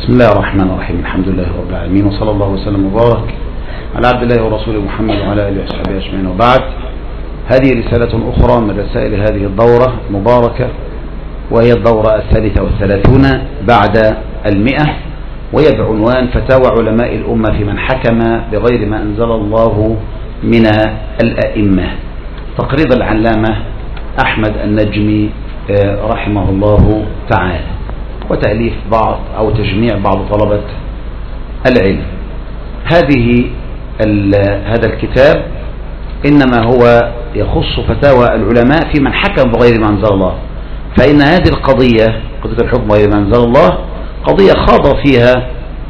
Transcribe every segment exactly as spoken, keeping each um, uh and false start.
بسم الله الرحمن الرحيم. الحمد لله رب العالمين، وصلى الله وسلم وبارك على عبد الله ورسوله محمد وعلى آله وصحبه أجمعين، وبعد. هذه رسالة أخرى من رسائل هذه الدورة المباركة، وهي الدورة الثالثة والثلاثون بعد المئة، وهي بعنوان فتاوى علماء الأمة في من حكم بغير ما أنزل الله من الأئمة، تقريض العلامة أحمد النجمي رحمه الله تعالى، وتأليف بعض أو تجميع بعض طلبة العلم. هذه هذا الكتاب إنما هو يخص فتاوى العلماء في من حكم بغير ما أنزل الله، فإن هذه القضية قضية الحكم بغير ما أنزل الله قضية خاض فيها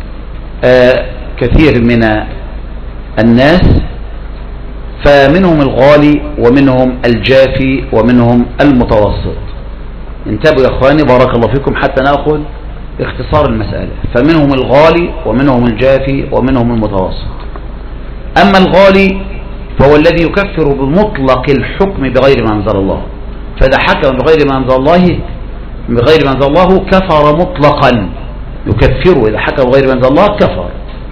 كثير من الناس، فمنهم الغالي ومنهم الجافي ومنهم المتوسط. انتبهوا يا اخواني بارك الله فيكم حتى ناخذ اختصار المسألة. فمنهم الغالي ومنهم الجافي ومنهم المتوسط. اما الغالي فهو الذي يكفر بمطلق الحكم بغير ما انزل الله، فاذا حكم بغير ما انزل الله بغير ما انزل الله كفر مطلقا، يكفره اذا حكم بغير ما انزل الله كفر.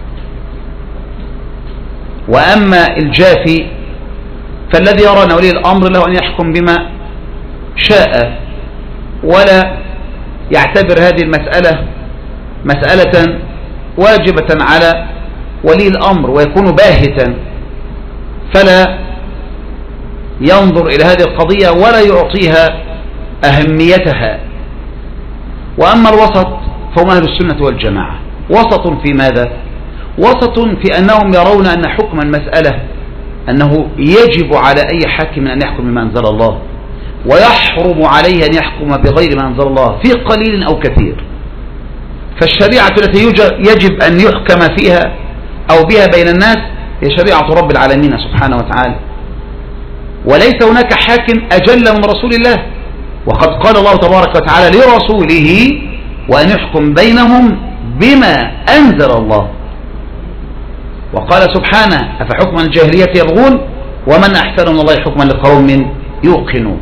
واما الجافي فالذي يرى ان ولي الامر له ان يحكم بما شاء، ولا يعتبر هذه المسألة مسألة واجبة على ولي الأمر، ويكون باهتا فلا ينظر إلى هذه القضية ولا يعطيها أهميتها. وأما الوسط فهم أهل السنة والجماعة. وسط في ماذا؟ وسط في أنهم يرون أن حكم المسألة أنه يجب على أي حاكم أن يحكم بما أنزل الله، ويحرم عليه أن يحكم بغير ما أنزل الله في قليل أو كثير. فالشريعة التي يجب أن يحكم فيها أو بها بين الناس هي شريعة رب العالمين سبحانه وتعالى، وليس هناك حاكم أجل من رسول الله. وقد قال الله تبارك وتعالى لرسوله وأن يحكم بينهم بما أنزل الله. وقال سبحانه أفحكم الجاهلية يبغون ومن أحسن من الله حكما لقوم يوقنون.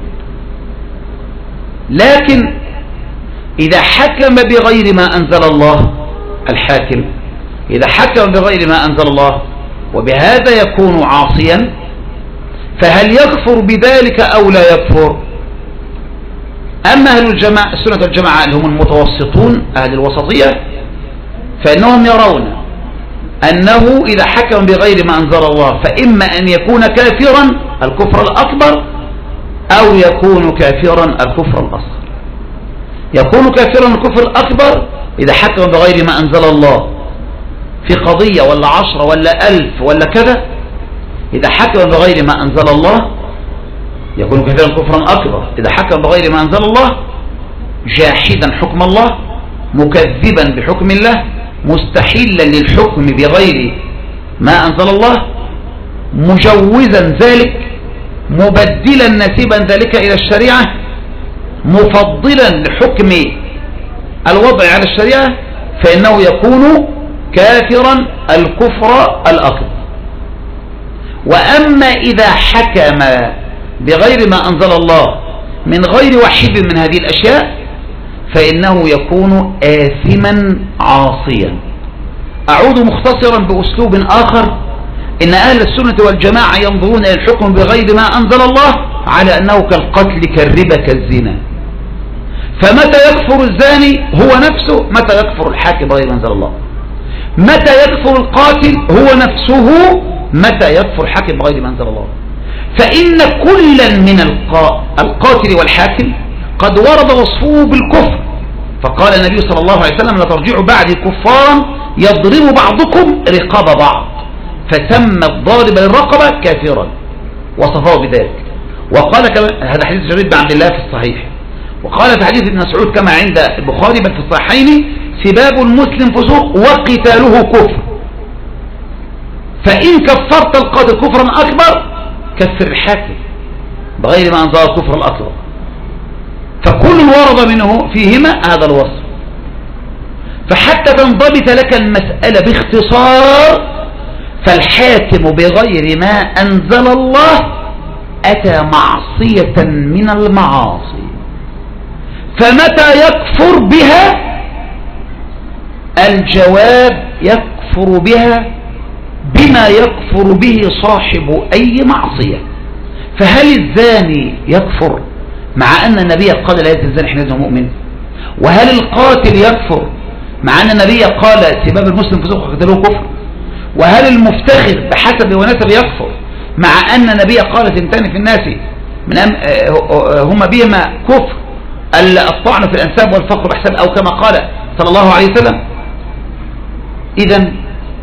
لكن إذا حكم بغير ما أنزل الله الحاكم، إذا حكم بغير ما أنزل الله وبهذا يكون عاصيا، فهل يكفر بذلك أو لا يكفر؟ أما أهل الجماعة السنة والجماعة اللي هم المتوسطون أهل الوسطية، فإنهم يرون أنه إذا حكم بغير ما أنزل الله فإما أن يكون كافرا الكفر الأكبر أو يكون كافرا الكفر الأصغر. يكون كافرا الكفر الأكبر إذا حكم بغير ما أنزل الله في قضية ولا عشرة ولا ألف ولا كذا، إذا حكم بغير ما أنزل الله يكون كافرا كفرا أكبر. إذا حكم بغير ما أنزل الله جاحدا حكم الله، مكذبا بحكم الله، مستحيلا للحكم بغير ما أنزل الله، مجوزا ذلك، مبدلا نسيبا ذلك إلى الشريعة، مفضلا لحكم الوضع على الشريعة، فإنه يكون كافرا الكفر الأكبر. وأما إذا حكم بغير ما أنزل الله من غير واحد من هذه الأشياء فإنه يكون آثما عاصيا. أعود مختصرا بأسلوب آخر، إن أهل السنة والجماعة ينظرون إلى الحكم بغير ما أنزل الله على أنه كالقتل كالربا كالزنا. فمتى يكفر الزاني هو نفسه، متى يكفر الحاكم بغير ما أنزل الله، متى يكفر القاتل هو نفسه، متى يكفر الحاكم بغير ما أنزل الله. فإن كلا من القاتل والحاكم قد ورد وصفه بالكفر، فقال النبي صلى الله عليه وسلم لا ترجعوا بعد كفارا يضرب بعضكم رقاب بعض، فسمى الضارب للرقبة كافرا وصفه بذلك. وقال هذا حديث جرير بن عبد الله في الصحيح. وقال في حديث ابن مسعود كما عند البخاري بل في الصحيحين سباب المسلم فسوق وقتاله كفر. فإن كفرت القاتل كفرا أكبر كفر الحاكم بغير ما أنزل الكفر الأكبر. فكل ورد منه فيهما هذا الوصف. فحتى تنضبط لك المسألة باختصار، فالحاكم بغير ما أنزل الله أتى معصية من المعاصي، فمتى يكفر بها الجواب يكفر بها بما يكفر به صاحب أي معصية. فهل الزاني يكفر مع أن النبي قال لا يزني الزاني حين يزني مؤمن؟ وهل القاتل يكفر مع أن النبي قال سباب المسلم فسوق قتله كفر؟ وهل المفتخر بحسب ونسب يكفر مع أن النبي قال ثنتان في الناس من أم هما بهما كفر، الطعن في الأنساب والفخر بحسب، أو كما قال صلى الله عليه وسلم. إذن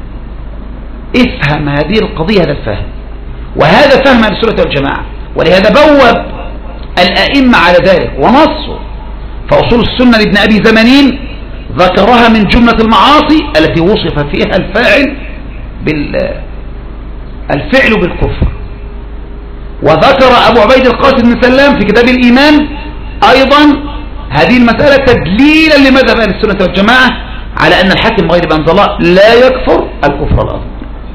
افهم هذه القضية هذا الفهم، وهذا فهم أهل السنة والجماعة، ولهذا بوب الأئمة على ذلك ونصوا. فأصول السنة لابن أبي زمانين ذكرها من جملة المعاصي التي وصف فيها الفاعل بالفعل بالكفر. وذكر أبو عبيد القاسم بن سلام في كتاب الإيمان أيضا هذه المسألة تدليلا لمذهب أهل السنة والجماعة على أن الحاكم غير بأنزل الله لا يكفر الكفر الأصغر.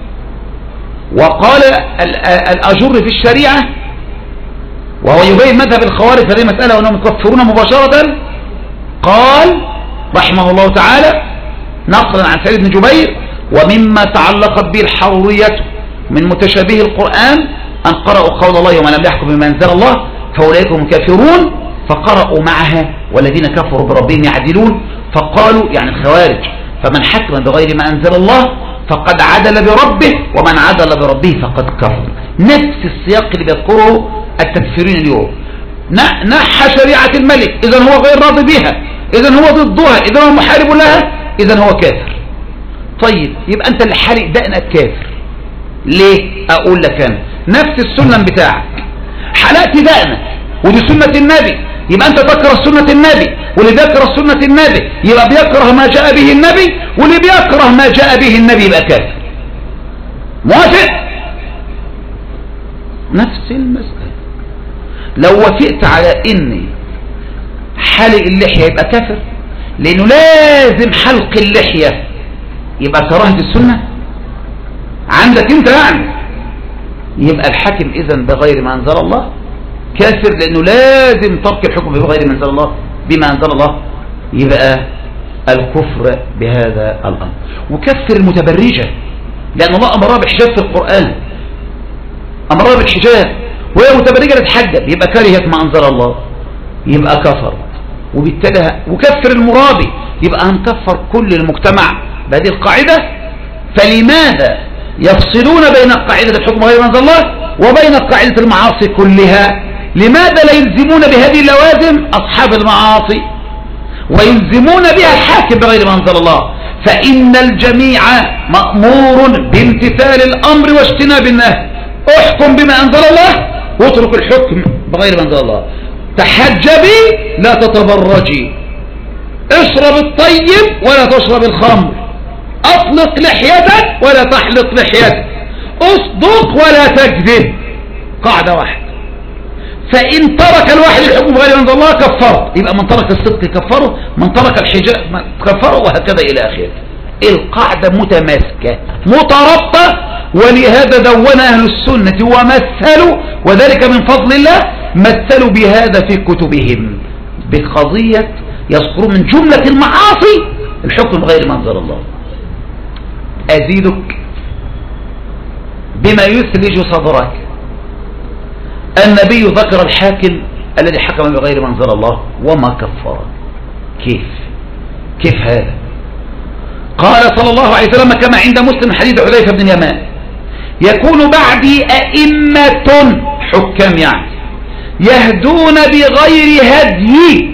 وقال الأجر في الشريعة وهو يبين مذهب الخوارج في هذه المسألة وأنهم يكفرون مباشرة، قال رحمه الله تعالى نقلا عن سعيد بن جبير: ومما تعلقت به الحرورية من متشابه القرآن أن قرأوا قول الله ومن لم يحكم بما أنزل الله فأولئك هم الكافرون، فقرأوا معها والذين كفروا بربهم يعدلون، فقالوا يعني الخوارج: فمن حكم بغير ما أنزل الله فقد عدل بربه ومن عدل بربه فقد كفر. نفس السياق اللي بيذكره التكفيرين اليوم. نحى شريعة الملك إذن هو غير راضي بها، إذن هو ضدها، إذن هو محارب لها، إذن هو كافر. طيب يبقى أنت اللي حالق دقنك كافر. ليه؟ أقول لك أنا نفس السنن بتاعك حلقت دقنك ودي سنة النبي، يبقى أنت تكره سنة النبي، واللي بيكره سنة النبي يبقى بيكره ما جاء به النبي، واللي بيكره ما جاء به النبي يبقى كافر. موافق؟ نفس المسألة. لو وافقت على إن حلق اللحية يبقى كافر لأنه لازم حلق اللحية يبقى كراهة السنة عندك انت، يعني يبقى الحاكم إذن بغير ما أنزل الله كافر، لأنه لازم ترك الحكم بغير ما أنزل الله بما أنزل الله، يبقى الكفر بهذا الأمر. وكفر المتبرجة لأن الله أمرها بالحجاب في القرآن، أمرها بالحجاب وهي متبرجة تتحجب، يبقى كرهت ما أنزل الله يبقى كفر. وبالتالي وكفر المرابي يبقى هنكفر كل المجتمع بهذه القاعدة. فلماذا يفصلون بين قاعدة الحكم غير ما أنزل الله وبين قاعدة المعاصي كلها؟ لماذا لا يلزمون بهذه اللوازم أصحاب المعاصي ويلزمون بها الحاكم بغير ما أنزل الله؟ فإن الجميع مأمور بامتثال الأمر واجتناب النهي. احكم بما أنزل الله واترك الحكم بغير ما أنزل الله. تحجبي لا تتبرجي، اشرب الطيب ولا تشرب الخمر، اطلق لحيتك ولا تحلق لحيتك، اصدق ولا تكذب، قاعدة واحدة. فإن ترك الواحد الحكم بغير ما أنزل الله كفره، يبقى من ترك الصدق كفره، من ترك الحجاب كفره، وهكذا إلى آخره. القاعدة متماسكة مترابطة، ولهذا دون أهل السنة ومثلوا، وذلك من فضل الله، مثلوا بهذا في كتبهم بقضية يذكرون من جملة المعاصي الحكم بغير ما أنزل الله. أزيدك بما يثلج صدرك. النبي ذكر الحاكم الذي حكم بغير ما أنزل الله وما كفر. كيف كيف هذا؟ قال صلى الله عليه وسلم كما عند مسلم حديث حذيفة بن اليمان: يكون بعدي أئمة حكام يعني يهدون بغير هدي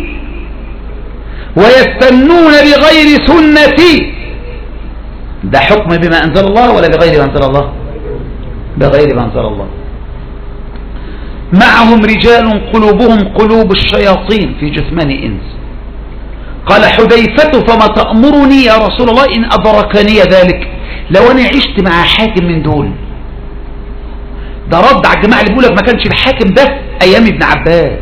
ويستنون بغير سنتي. ده حكم بما أنزل الله ولا بغير ما أنزل الله؟ بغير ما أنزل الله. معهم رجال قلوبهم قلوب الشياطين في جثمان إنس. قال حذيفة: فما تأمرني يا رسول الله إن أدركني ذلك؟ لو أنا عشت مع حاكم من دول. ده رد على الجماعة اللي بيقولك ما كانش الحاكم ده أيام ابن عباس.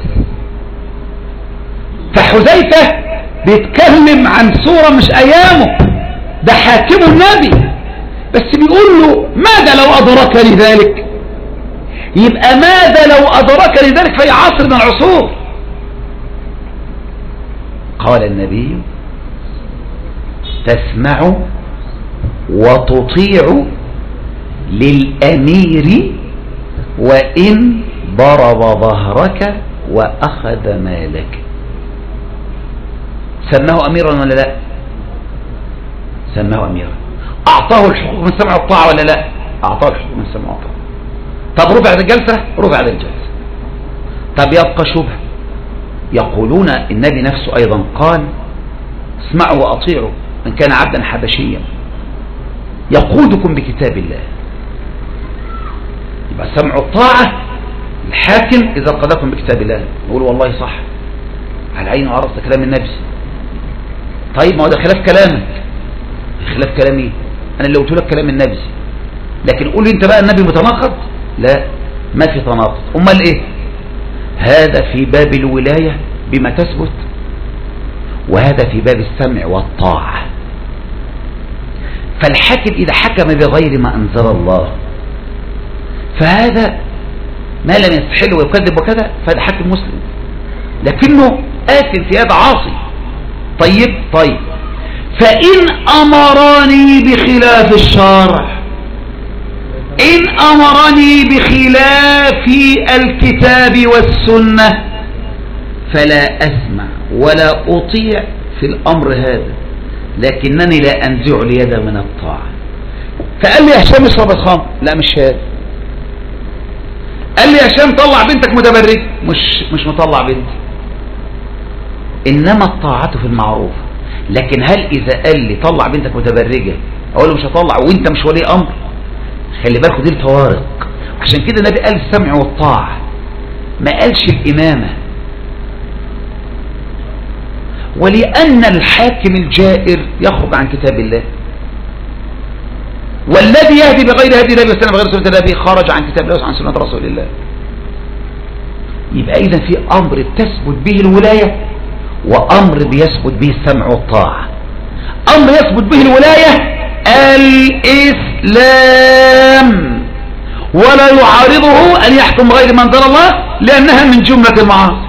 فحذيفة بيتكلم عن صورة مش أيامه، ده حاكم النبي، بس بيقول له ماذا لو أدركني ذلك؟ يبقى ماذا لو أدركني ذلك في عصر من العصور؟ قال النبي: تسمع وتطيع للأمير وإن ضرب ظهرك وأخذ مالك. سماه أميرا ولا لا؟ سماه أميرا. أعطاه الحقوق من سمع الطاعة ولا لا؟ أعطاه الحقوق من سمع الطاعة. طب رفع الجلسة؟ رفع الجلسة. طب يبقى شبه. يقولون النبي نفسه أيضا قال اسمعوا وأطيعوا من كان عبدا حبشيا يقودكم بكتاب الله. يبقى سمع الطاعة الحاكم إذا قادكم بكتاب الله. نقول والله صح على عيني وعرض كلام النبي. طيب ما هو ده خلاف كلامك. خلاف كلامي أنا اللي قلت لك كلام النبي، لكن قول لي أنت بقى النبي متناقض؟ لا، ما في تناقض. أمال إيه؟ هذا في باب الولاية بما تثبت، وهذا في باب السمع والطاعة. فالحاكم إذا حكم بغير ما أنزل الله فهذا ما لم يستحل ويكذب وكذا فهذا حاكم مسلم، لكنه آثم في هذا عاصي. طيب طيب فإن أمرني بخلاف الشرع، إن أمرني بخلاف الكتاب والسنة فلا أسمع ولا أطيع في الأمر هذا، لكنني لا أنزع اليد من الطاعة. فقال لي يا هشام اشرب الخمر، لا مش هذا. قال لي يا هشام طلع بنتك متبرج، مش مش مطلع بنتي. إنما الطاعة في المعروف. لكن هل إذا قال لي طلع بنتك متبرجة أقول له مش هطلع وأنت مش ولي أمر؟ خلي بالكوا دي الفوارق. عشان كده النبي قال السمع والطاعة، ما قالش الإمامة. ولأن الحاكم الجائر يخرج عن كتاب الله، والذي يهدي بغير هدي النبي وسلم بغير سنة النبي خرج عن كتاب الله وعن سنة رسول الله. يبقى إذا في أمر تثبت به الولاية وأمر بيثبت به السمع والطاعة. أمر يثبت به الولاية الإسلام، ولا يعارضه أن يحكم غير ما أنزل الله لأنها من جملة المعاصي.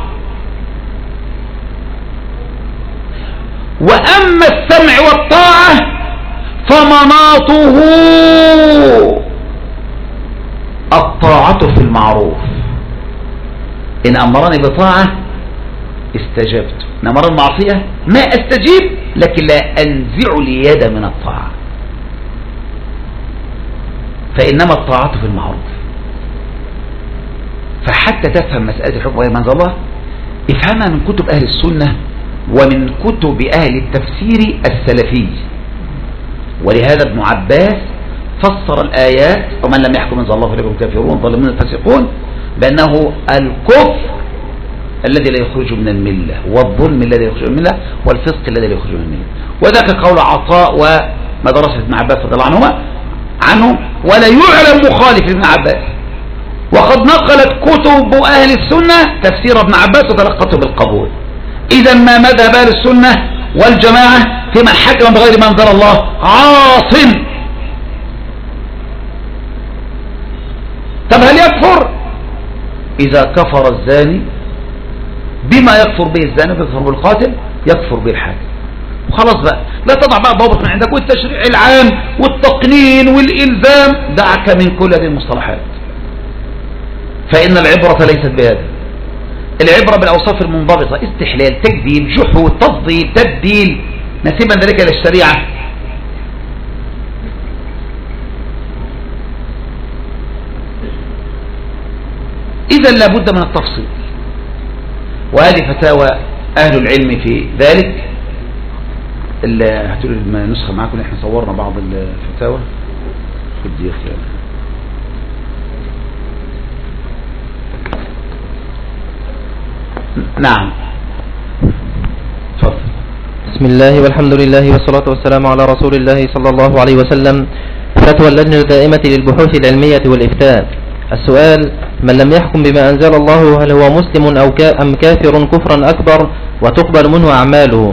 وأما السمع والطاعة فمناطه الطاعة في المعروف. إن أمرني بطاعة استجبت، إن أمرني المعصية ما أستجيب، لكن لا أنزع اليد من الطاعة. فإنما الطاعة في المعروف. فحتى تفهم مسألة الحكم غير ما أنزل الله افهمها من كتب أهل السنة ومن كتب أهل التفسير السلفي. ولهذا ابن عباس فسر الآيات ومن لم يحكم أنزل الله فليكن كافرون ظالمون الفاسقون بأنه الكفر الذي لا يخرج من الملة، والظلم الذي يخرج من الملة، والفسق الذي لا يخرج من الملة. وذاك قول عطاء ومدرسة ابن عباس رضي الله عنهما عنهم، ولا يعلم مخالف لابن عباس. وقد نقلت كتب أهل السنة تفسير ابن عباس وتلقته بالقبول. إذا ما مذهب أهل السنة والجماعة في من حكم بغير ما أنزل الله عاص. طب هل يكفر؟ إذا كفر الزاني بما يكفر به الزاني ويكفر بالقاتل يكفر به الحاكم. وخلاص بقى، لا تضع بقى ضوابط من عندك والتشريع العام والتقنين والإلزام، دعك من كل هذه المصطلحات. فإن العبرة ليست بهذا، العبرة بالأوصاف المنضبطة: استحلال، تكذيب، جحود، تفضيل، تبديل، نسيبا ذلك إلى الشريعة. إذا لابد من التفصيل، وهذه فتاوى أهل العلم في ذلك. هاتوا لي النسخة معاكم، احنا صورنا بعض الفتاوى. خد دي اختيار. نعم تفضل. بسم الله والحمد لله والصلاة والسلام على رسول الله صلى الله عليه وسلم. فتوى اللجنة الدائمة للبحوث العلمية والإفتاء. السؤال: من لم يحكم بما أنزل الله هل هو مسلم أو كا أم كافر كفرا أكبر وتقبل منه أعماله؟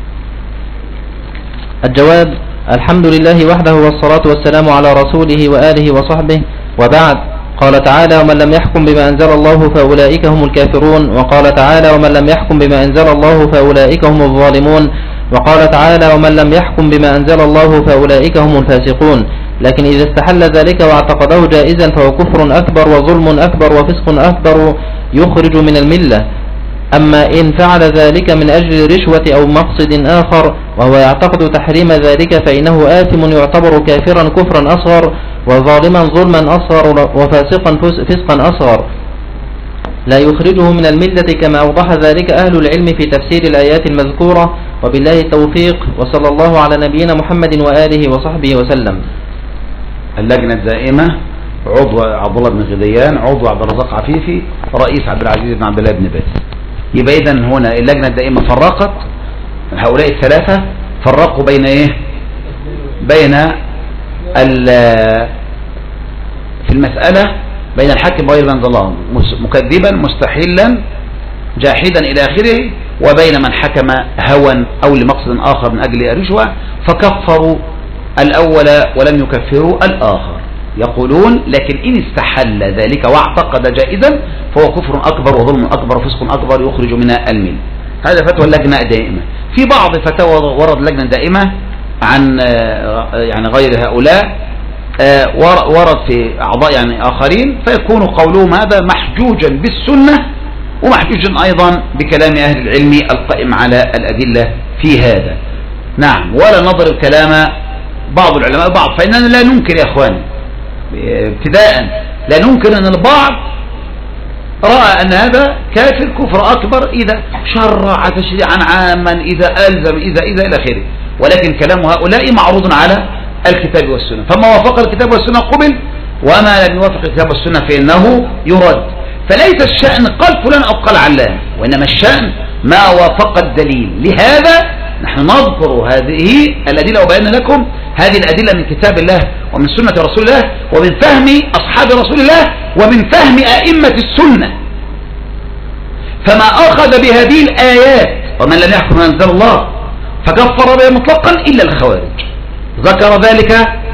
الجواب: الحمد لله وحده والصلاة والسلام على رسوله وآله وصحبه، وبعد. قال تعالى: ومن لم يحكم بما أنزل الله فأولئك هم الكافرون. وقال تعالى: ومن لم يحكم بما أنزل الله فأولئك هم الظالمون. وقال تعالى ومن لم يحكم بما أنزل الله فأولئك هم الفاسقون. لكن إذا استحل ذلك واعتقده جائزا فهو كفر أكبر وظلم أكبر وفسق أكبر يخرج من الملة. أما إن فعل ذلك من أجل رشوة أو مقصد آخر وهو يعتقد تحريم ذلك فإنه آثم يعتبر كافرا كفرا أصغر وظالما ظلما أصغر وفاسقا فسقا أصغر لا يخرجه من الملة كما أوضح ذلك أهل العلم في تفسير الآيات المذكورة. وبالله التوفيق وصلى الله على نبينا محمد وآله وصحبه وسلم. اللجنة الدائمة عضو عبد الله بن غديان، عضو عبد الرزاق عفيفي، رئيس عبد العزيز بن عبد الله بن باز. يبقى إذن هنا اللجنة الدائمة فرقت هؤلاء الثلاثة، فرقوا بين ايه؟ بين في المسألة بين الحاكم وغير من أنزل الله مكذبا مستحيلا جاحدا إلى آخره، وبين من حكم هوى أو لمقصد آخر من أجل الرشوة فكفروا الأول ولم يكفروا الآخر. يقولون لكن إن استحل ذلك واعتقد جائزا فهو كفر أكبر وظلم أكبر وفسق أكبر يخرج من الملة. هذا فتوى اللجنة الدائمة. في بعض فتاوى ورد اللجنة الدائمة عن يعني غير هؤلاء ورد في أعضاء يعني آخرين، فيكون قولهم هذا محجوجا بالسنة ومحجوجا أيضا بكلام أهل العلم القائم على الأدلة في هذا. نعم، ولا نضرب كلام بعض العلماء بعض، فإننا لا ننكر يا أخواني ابتداء، لا ننكر أن البعض رأى أن هذا كافر كفر أكبر إذا شرع تشريعا عاما إذا ألزم إذا إذا إلى آخره، ولكن كلام هؤلاء معروض على الكتاب والسنة، فما وافق الكتاب والسنة قبل وما لم يوافق الكتاب والسنة فإنه يرد. فليس الشأن قال فلان أو قال علان، وإنما الشأن ما وافق الدليل. لهذا نحن نذكر هذه الأدلة وبينا لكم هذه الأدلة من كتاب الله ومن سنة رسول الله ومن فهم أصحاب رسول الله ومن فهم أئمة السنة. فما أخذ بهذه الآيات ومن لم يحكم ما أنزل الله فكفر بها مطلقا إلا الخوارج. ذكر ذلك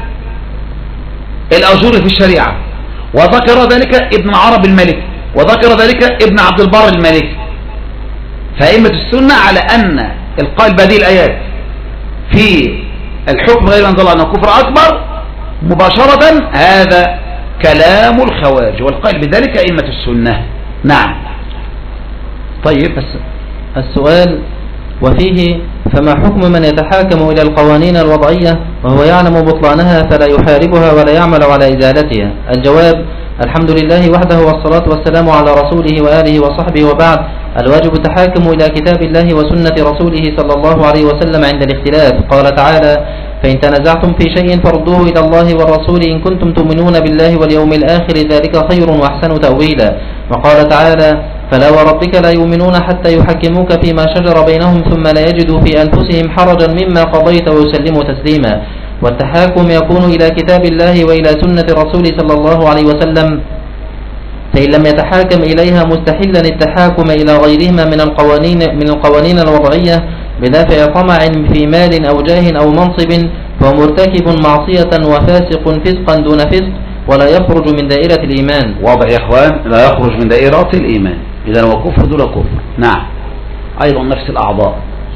الأجور في الشريعة، وذكر ذلك ابن عرب الملك، وذكر ذلك ابن عبد البر الملك. فأئمة السنة على أن القائل بهذه الآيات في الحكم غير أنزل الله أنه كفر أكبر مباشرة هذا كلام الخوارج، والقائل بذلك أئمة السنة. نعم. طيب السؤال وفيه فما حكم من يتحاكم إلى القوانين الوضعية وهو يعلم بطلانها فلا يحاربها ولا يعمل على إزالتها؟ الجواب الحمد لله وحده والصلاة والسلام على رسوله وآله وصحبه، وبعد. الواجب التحاكم إلى كتاب الله وسنة رسوله صلى الله عليه وسلم عند الاختلاف. قال تعالى فإن تنازعتم في شيء فردوه إلى الله والرسول إن كنتم تؤمنون بالله واليوم الآخر ذلك خير وأحسن تأويلا. وقال تعالى فلا وربك لا يؤمنون حتى يحكموك فيما شجر بينهم ثم لا يجدوا في أنفسهم حرجا مما قضيت ويسلموا تسليما. والتحاكم يكون إلى كتاب الله وإلى سنة الرسول صلى الله عليه وسلم، فإن لم يتحاكم إليها مستحلا التحاكم إلى غيرهما من القوانين من القوانين الوضعية بدافع طمع في مال أو جاه أو منصب فهو مرتكب معصية وفاسق فسقا دون فسق ولا يخرج من دائرة الإيمان. واضح يا إخوان؟ لا يخرج من دائرة الإيمان، إذا هو كفر دون كفر. نعم. أيضا نفس الأعضاء.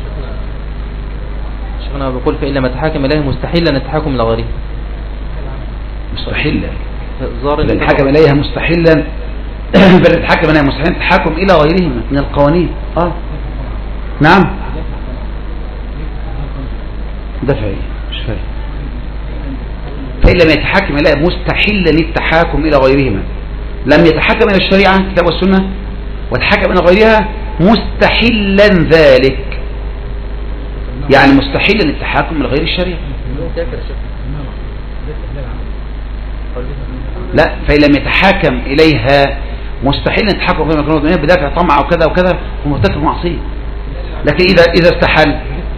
شيخنا بقول فإن لم يتحاكم إليه مستحلا التحاكم إلى غيره. مستحلا بل حكم إليها مستحلا بل يتحكم إليها مستحلا التحاكم إلى غيرهما من القوانين. آه نعم. دفعي مش فاهم. فإن لم يتحكم إليها مستحلا التحاكم إلى غيرهما، لم يتحكم إلى الشريعة الكتاب والسنة وتحكم إلى غيرها مستحلا ذلك، يعني مستحلا التحاكم إلى غير الشريعة. لا، فإن لم يتحاكم إليها مستحيل أن يتحاكم فيما كانوا الدنيا بدافع طمع وكذا وكذا ومرتكب معصية. لكن إذا إذا استحل.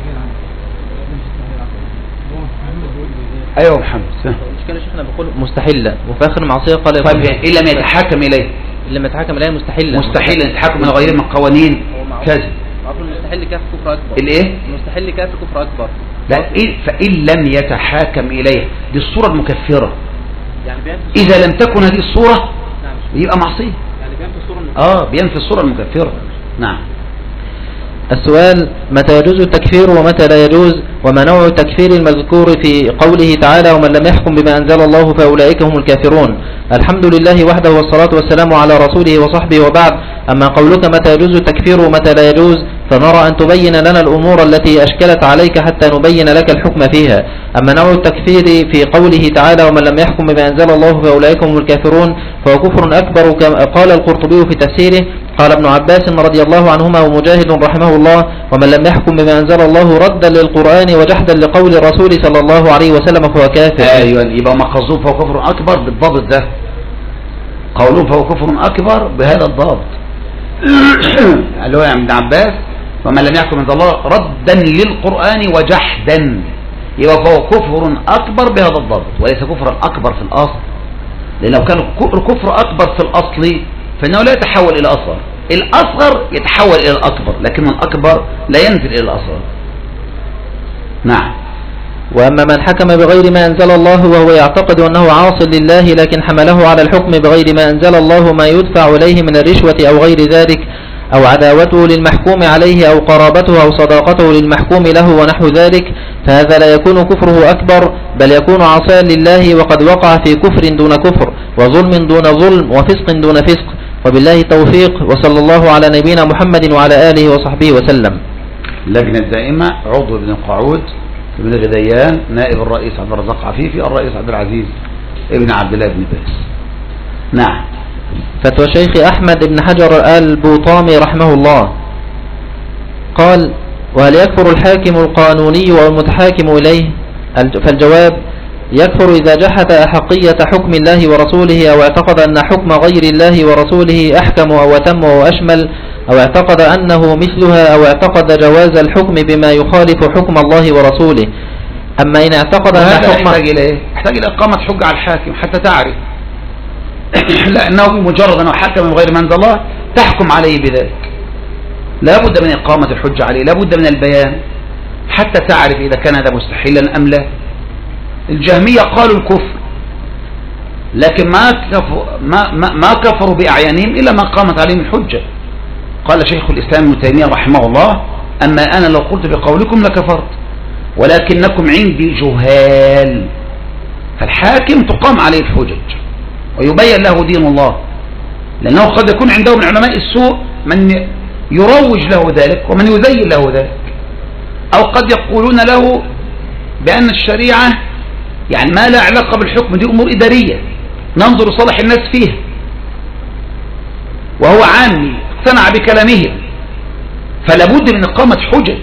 أيوة محمد. المشكلة شيخنا بقول مستحيل وفي آخر معصية قال. طيب إن لم يتحاكم إليه. إن لم يتحاكم إليه مستحيل. مستحيل أن يتحاكم من غيره من قوانين كذا. المستحيل كافر كفر أكبر. الإيه؟ المستحيل كافر كفر أكبر. لا، فإن لم يتحاكم إليه دي الصورة المكفرة. يعني إذا لم تكن هذه الصورة يبقى معصية. يعني بينفي الصورة المكفرة. آه بينفي الصورة المكفرة. نعم. السؤال: متى يجوز التكفير ومتى لا يجوز؟ وما نوع التكفير المذكور في قوله تعالى: ومن لم يحكم بما أنزل الله فأولئك هم الكافرون؟ الحمد لله وحده والصلاة والسلام على رسوله وصحبه، وبعد. أما قولك متى يجوز التكفير ومتى لا يجوز، فنرى أن تبين لنا الأمور التي أشكلت عليك حتى نبين لك الحكم فيها. أما نوع التكفير في قوله تعالى: ومن لم يحكم بما أنزل الله فأولئك هم الكافرون، فهو كفر أكبر كما قال القرطبي في تفسيره. قال ابن عباس رضي الله عنهما ومجاهد رحمه الله: ومن لم يحكم بما أنزل الله ردا للقرآن وجحدا لقول الرسول صلى الله عليه وسلم فهو كافر. أيوة، يبقى مقصود فهو كفر أكبر بالضبط ده، قولون فهو كفر أكبر بهذا الضبط اللي هو ابن عباس: ومن لم يحكم بما أنزل الله ردا للقرآن وجحدا، يبقى فهو كفر أكبر بهذا الضبط وليس كفرا أكبر في الأصل، لأن لو كان كفر أكبر في الأصل فإنه لا يتحول إلى أصغر، الأصغر يتحول إلى الأكبر، لكن الأكبر لا ينزل إلى الأصغر. نعم. وأما من حكم بغير ما أنزل الله وهو يعتقد أنه عاص لله لكن حمله على الحكم بغير ما أنزل الله ما يدفع إليه من الرشوة أو غير ذلك، أو عداوته للمحكوم عليه أو قرابته أو صداقته للمحكوم له ونحو ذلك، فهذا لا يكون كفره أكبر، بل يكون عاصيا لله وقد وقع في كفر دون كفر وظلم دون ظلم وفسق دون فسق. وبالله التوفيق، وصلى الله على نبينا محمد وعلى آله وصحبه وسلم. اللجنة الدائمة: عضو ابن القعود ابن غديان، نائب الرئيس عبد الرزاق عفيفي، الرئيس عبد العزيز ابن عبد الله بن باز. نعم. فتوى الشيخ أحمد بن حجر البوطامي رحمه الله قال: وهل يكفر الحاكم القانوني والمتحاكم إليه؟ فالجواب: يكفر إذا جحد أحقية حكم الله ورسوله، أو اعتقد أن حكم غير الله ورسوله أحكم أو أتم وأشمل، أو اعتقد أنه مثلها، أو اعتقد جواز الحكم بما يخالف حكم الله ورسوله. أما إن اعتقد أن حكم يحتاج إلى إيه؟ يحتاج إلى إقامة حجة على الحاكم حتى تعرف لأنه مجرد أنه حكم بغير ما أنزل الله تحكم عليه بذلك، لا بد من إقامة الحجة عليه، لا بد من البيان حتى تعرف إذا كان هذا مستحيلا أم لا. الجهمية قالوا الكفر، لكن ما كفروا, ما, ما, ما كفروا بأعيانهم إلا ما قامت عليهم الحجة. قال شيخ الإسلام ابن تيمية رحمه الله: أما أنا لو قلت بقولكم لكفرت، ولكنكم عندي جهال. فالحاكم تقام عليه الحجج ويبين له دين الله، لأنه قد يكون عنده من علماء السوء من يروج له ذلك ومن يزين له ذلك، أو قد يقولون له بأن الشريعة يعني ما لا علاقة بالحكم، دي أمور إدارية ننظر صالح الناس فيها، وهو عامي اقتنع بكلامهم، فلا بد من إقامة حجج.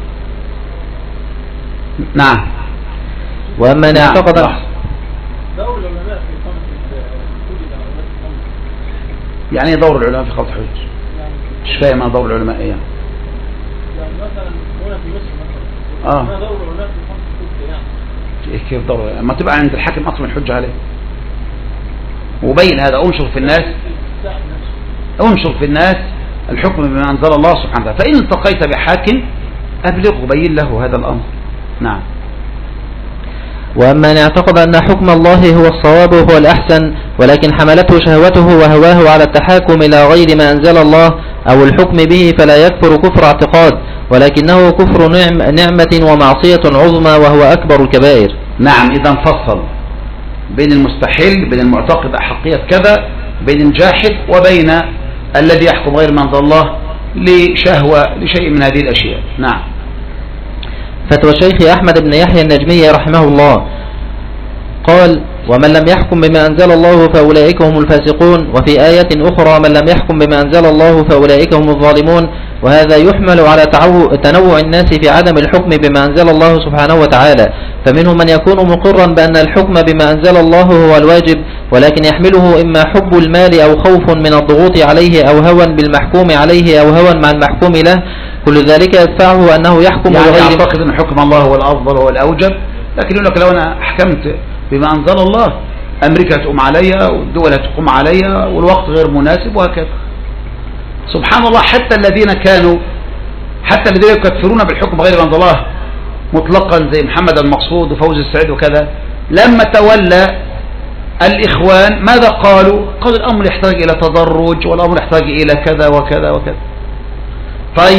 نعم. وأما نعم. اعتقد دور العلماء في إقامة الحجج على الناس. يعني ايه دور العلماء في خلط حجج؟ مش فاهم دور العلماء ايه يعني؟ يعني مثلا هنا في مصر مثلا اه ما دور العلماء في إقامة الحجج يعني؟ ايه كيف دور؟ اما تبقى عند الحاكم اصلا الحجة عليه، وبين هذا انشر في الناس انشر في الناس الحكم بما انزل الله سبحانه وتعالى، فان التقيت بحاكم ابلغ وبين له هذا الامر. نعم. وأما أن اعتقد أن حكم الله هو الصواب وهو الأحسن، ولكن حملته شهوته وهواه على التحاكم إلى غير ما أنزل الله أو الحكم به، فلا يكفر كفر اعتقاد، ولكنه كفر نعم نعمة ومعصية عظمى وهو أكبر الكبائر. نعم. إذا فصل بين المستحيل، بين المعتقد أحقية كذا، بين الجاحد وبين الذي يحكم غير ما أنزل الله لشهوة لشيء من هذه الأشياء. نعم. فتوى الشيخ أحمد بن يحيى النجمي رحمه الله قال: ومن لم يحكم بما أنزل الله فأولئك هم الفاسقون. وفي آية أخرى: من لم يحكم بما أنزل الله فأولئك هم الظالمون. وهذا يحمل على تنوع الناس في عدم الحكم بما أنزل الله سبحانه وتعالى، فمنهم من يكون مقرا بأن الحكم بما أنزل الله هو الواجب، ولكن يحمله إما حب المال أو خوف من الضغوط عليه أو هوى بالمحكوم عليه أو هوى مع المحكوم له، كل ذلك يدفعه أنه يحكم يعني بغير. يعتقد أن حكم الله هو الأفضل وهو الأوجب، لكن يقول لك لو أنا حكمت بما أنزل الله أمريكا تقوم عليا والدول تقوم عليا والوقت غير مناسب وهكذا. سبحان الله. حتى الذين كانوا حتى الذين يكفرون بالحكم غير ما أنزل الله مطلقا زي محمد المقصود وفوز السعيد وكذا، لما تولى الإخوان ماذا قالوا؟ قالوا الأمر يحتاج إلى تدرج والأمر يحتاج إلى كذا وكذا وكذا. طيب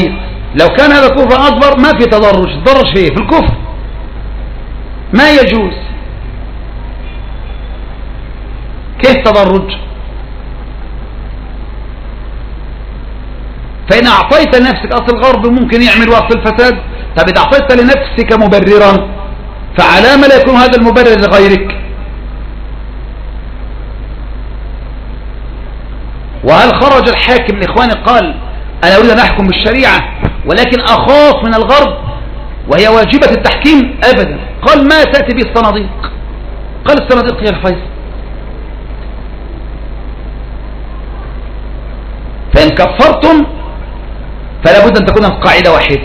لو كان هذا كفر أكبر ما في تدرج. تدرج فيه في الكفر ما يجوز. كيف تدرج؟ فإن أعطيت لنفسك أصل الغرب ممكن يعمل وقت الفساد، طب إذا أعطيت لنفسك مبررا فعلى ما لا يكون هذا المبرر لغيرك؟ وهل خرج الحاكم الإخواني قال أنا أريد أن أحكم بالشريعة ولكن أخاف من الغرب وهي واجبة التحكيم؟ أبدا. قال ما تأتي به الصناديق، قال الصناديق هي الفيصل. فإن كفرتم فلا بد أن تكون القاعدة واحدة،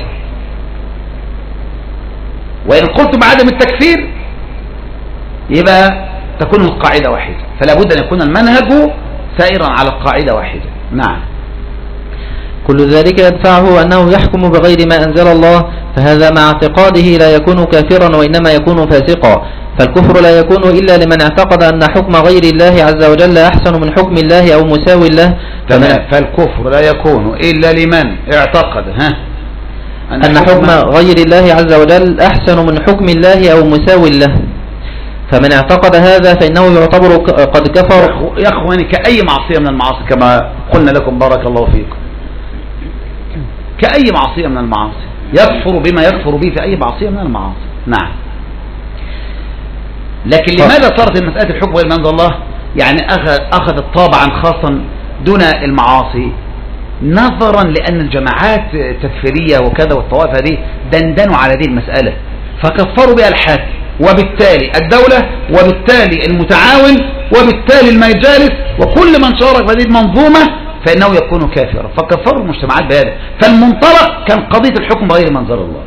وإن قلتم بعدم التكفير يبقى تكون القاعدة واحدة، فلا بد أن يكون المنهج سائرا على القاعدة واحدة. نعم. كل ذلك يدفعه أنه يحكم بغير ما أنزل الله، فهذا مع اعتقاده لا يكون كافرا وإنما يكون فاسقا، فالكفر لا يكون إلا لمن اعتقد أن حكم غير الله عز وجل أحسن من حكم الله أو مساو له. فالكفر لا يكون إلا لمن اعتقد ها أن, أن حكم غير الله عز وجل أحسن من حكم الله أو مساو له، فمن اعتقد هذا فإنه يعتبر قد كفر. يا أخواني كأي معصية من المعاصي كما قلنا لكم بارك الله فيكم، كأي معصية من المعاصي يكفر بما يكفر به في أي معصية من المعاصي. نعم. لكن لماذا صارت المسألة الحكم غير ما أنزل الله يعني أخذت طابعا خاصا دون المعاصي؟ نظرا لأن الجماعات التكفيرية وكذا والطوائف هذه دندنوا على هذه المسألة فكفروا بها الحاكم وبالتالي الدولة وبالتالي المتعاون وبالتالي المجالس وكل من شارك في هذه المنظومة فإنه يكون كافرا، فكفروا المجتمعات بهذا. فالمنطلق كان قضية الحكم بغير ما أنزل الله.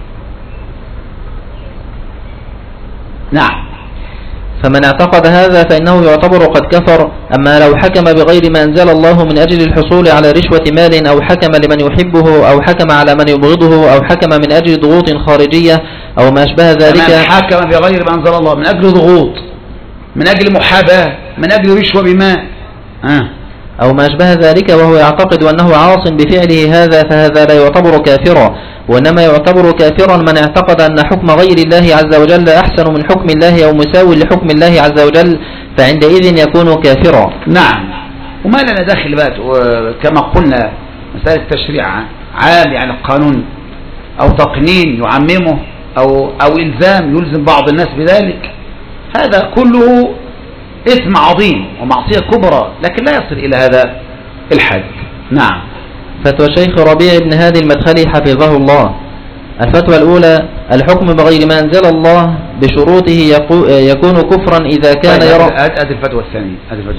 نعم. فمن اعتقد هذا فإنه يعتبر قد كفر. أما لو حكم بغير ما أنزل الله من أجل الحصول على رشوة مال أو حكم لمن يحبه أو حكم على من يبغضه أو حكم من أجل ضغوط خارجية أو ما أشبه ذلك. حكم بغير ما أنزل الله من أجل ضغوط، من أجل محاباة، من أجل رشوة بماء آه. أو ما أشبه ذلك وهو يعتقد أنه عاص بفعله هذا، فهذا لا يعتبر كافرا، وإنما يعتبر كافرا من اعتقد أن حكم غير الله عز وجل أحسن من حكم الله أو مساو لحكم الله عز وجل، فعندئذ يكون كافرا. نعم. وما لنا داخل بقى كما قلنا مسألة التشريع عام يعني القانون أو تقنين يعممه أو, أو إلزام يلزم بعض الناس بذلك، هذا كله اسم عظيم ومعصية كبرى لكن لا يصل إلى هذا الحد. نعم. فتوى الشيخ ربيع بن هادي المدخلي حفظه الله. الفتوى الأولى: الحكم بغير ما أنزل الله بشروطه يكون كفرا إذا كان يرى. هذه الفتوى الثانية.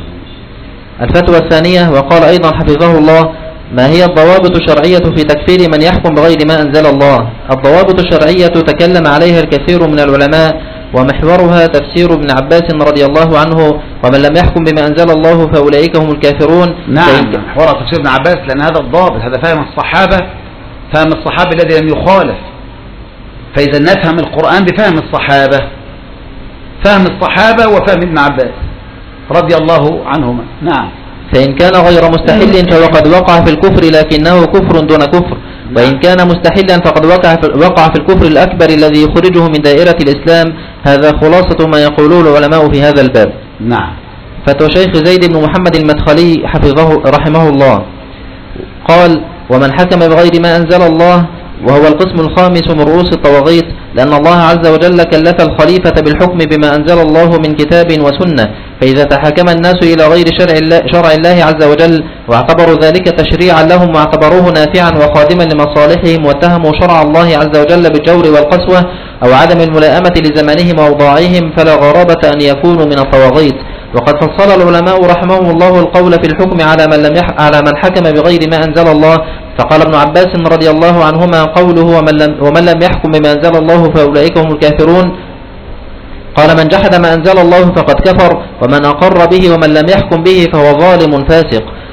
الفتوى الثانية وقال أيضا حفظه الله: ما هي الضوابط الشرعية في تكفير من يحكم بغير ما أنزل الله؟ الضوابط الشرعية تكلم عليها الكثير من العلماء ومحورها تفسير ابن عباس رضي الله عنه: ومن لم يحكم بما أنزل الله فأولئك هم الكافرون. نعم. محورها تفسير ابن عباس لأن هذا الضابط، هذا فهم الصحابة، فهم الصحابة الذي لم يخالف. فإذا نفهم القرآن بفهم الصحابة، فهم الصحابة وفهم ابن عباس رضي الله عنهما. نعم. فإن كان غير مستحل فقد وقع في الكفر لكنه كفر دون كفر، وإن كان مستحلا فقد وقع في, وقع في الكفر الأكبر الذي يخرجه من دائرة الإسلام. هذا خلاصة ما يقوله العلماء في هذا الباب. نعم. فتوى شيخ زيد بن محمد المدخلي حفظه رحمه الله قال: ومن حكم بغير ما أنزل الله، وهو القسم الخامس من رؤوس الطواغيت، لأن الله عز وجل كلف الخليفة بالحكم بما أنزل الله من كتاب وسنة، فإذا تحكم الناس إلى غير شرع الله, شرع الله عز وجل واعتبروا ذلك تشريعا لهم واعتبروه نافعا وخادما لمصالحهم واتهموا شرع الله عز وجل بالجور والقسوة أو عدم الملائمة لزمانهم وأوضاعهم، فلا غرابة أن يكونوا من الطواغيت. وقد فصل العلماء رحمهم الله القول في الحكم على من لم يح... على من حكم بغير ما أنزل الله، فقال ابن عباس رضي الله عنهما قوله: ومن لم, ومن لم يحكم بما أنزل الله فأولئك هم الكافرون. قال: من جحد ما أنزل الله فقد كفر، ومن أقر به ومن لم يحكم به فهو ظالم فاسق.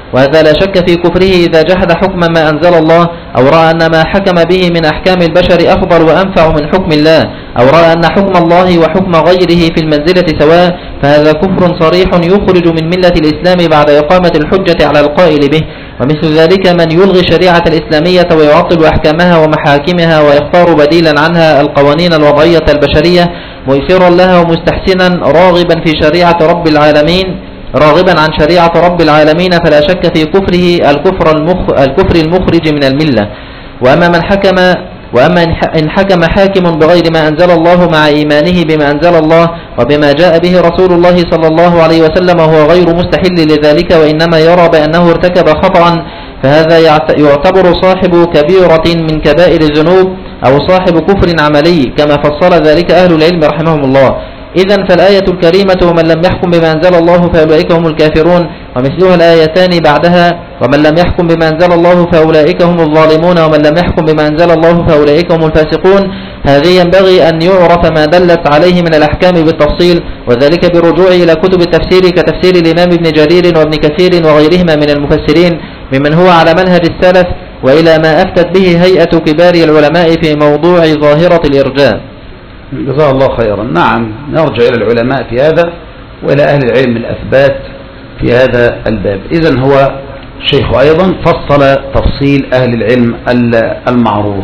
وهذا لا شك في كفره إذا جحد حكم ما أنزل الله، أو رأى أن ما حكم به من أحكام البشر أفضل وأنفع من حكم الله، أو رأى أن حكم الله وحكم غيره في المنزلة سواء، فهذا كفر صريح يخرج من ملة الإسلام بعد إقامة الحجة على القائل به. ومثل ذلك من يلغي الشريعة الإسلامية ويعطل أحكامها ومحاكمها ويختار بديلا عنها القوانين الوضعية البشرية مؤثرا لها ومستحسنا راغبا في شريعة رب العالمين راغبا عن شريعة رب العالمين، فلا شك في كفره الكفر, المخ الكفر المخرج من الملة. وأما من حكم وأما إن حكم حاكم بغير ما أنزل الله مع إيمانه بما أنزل الله وبما جاء به رسول الله صلى الله عليه وسلم وهو غير مستحل لذلك، وإنما يرى بأنه ارتكب خطأ، فهذا يعتبر صاحب كبيرة من كبائر الذنوب أو صاحب كفر عملي، كما فصل ذلك أهل العلم رحمهم الله. إذن فالآية الكريمة ومن لم يحكم بما أنزل الله فأولئك هم الكافرون، ومثلها الآيتان بعدها ومن لم يحكم بما أنزل الله فأولئك هم الظالمون، ومن لم يحكم بما أنزل الله فأولئك هم الفاسقون. هذه ينبغي أن يعرف ما دلت عليه من الأحكام بالتفصيل، وذلك بالرجوع إلى كتب التفسير كتفسير الإمام ابن جرير وابن كثير وغيرهما من المفسرين ممن هو على منهج السلف، وإلى ما أفتت به هيئة كبار العلماء في موضوع ظاهرة الإرجاء. جزاه الله خيرا. نعم، نرجع إلى العلماء في هذا وإلى أهل العلم الأثبات في هذا الباب. إذن هو الشيخ أيضا فصل تفصيل أهل العلم المعروف.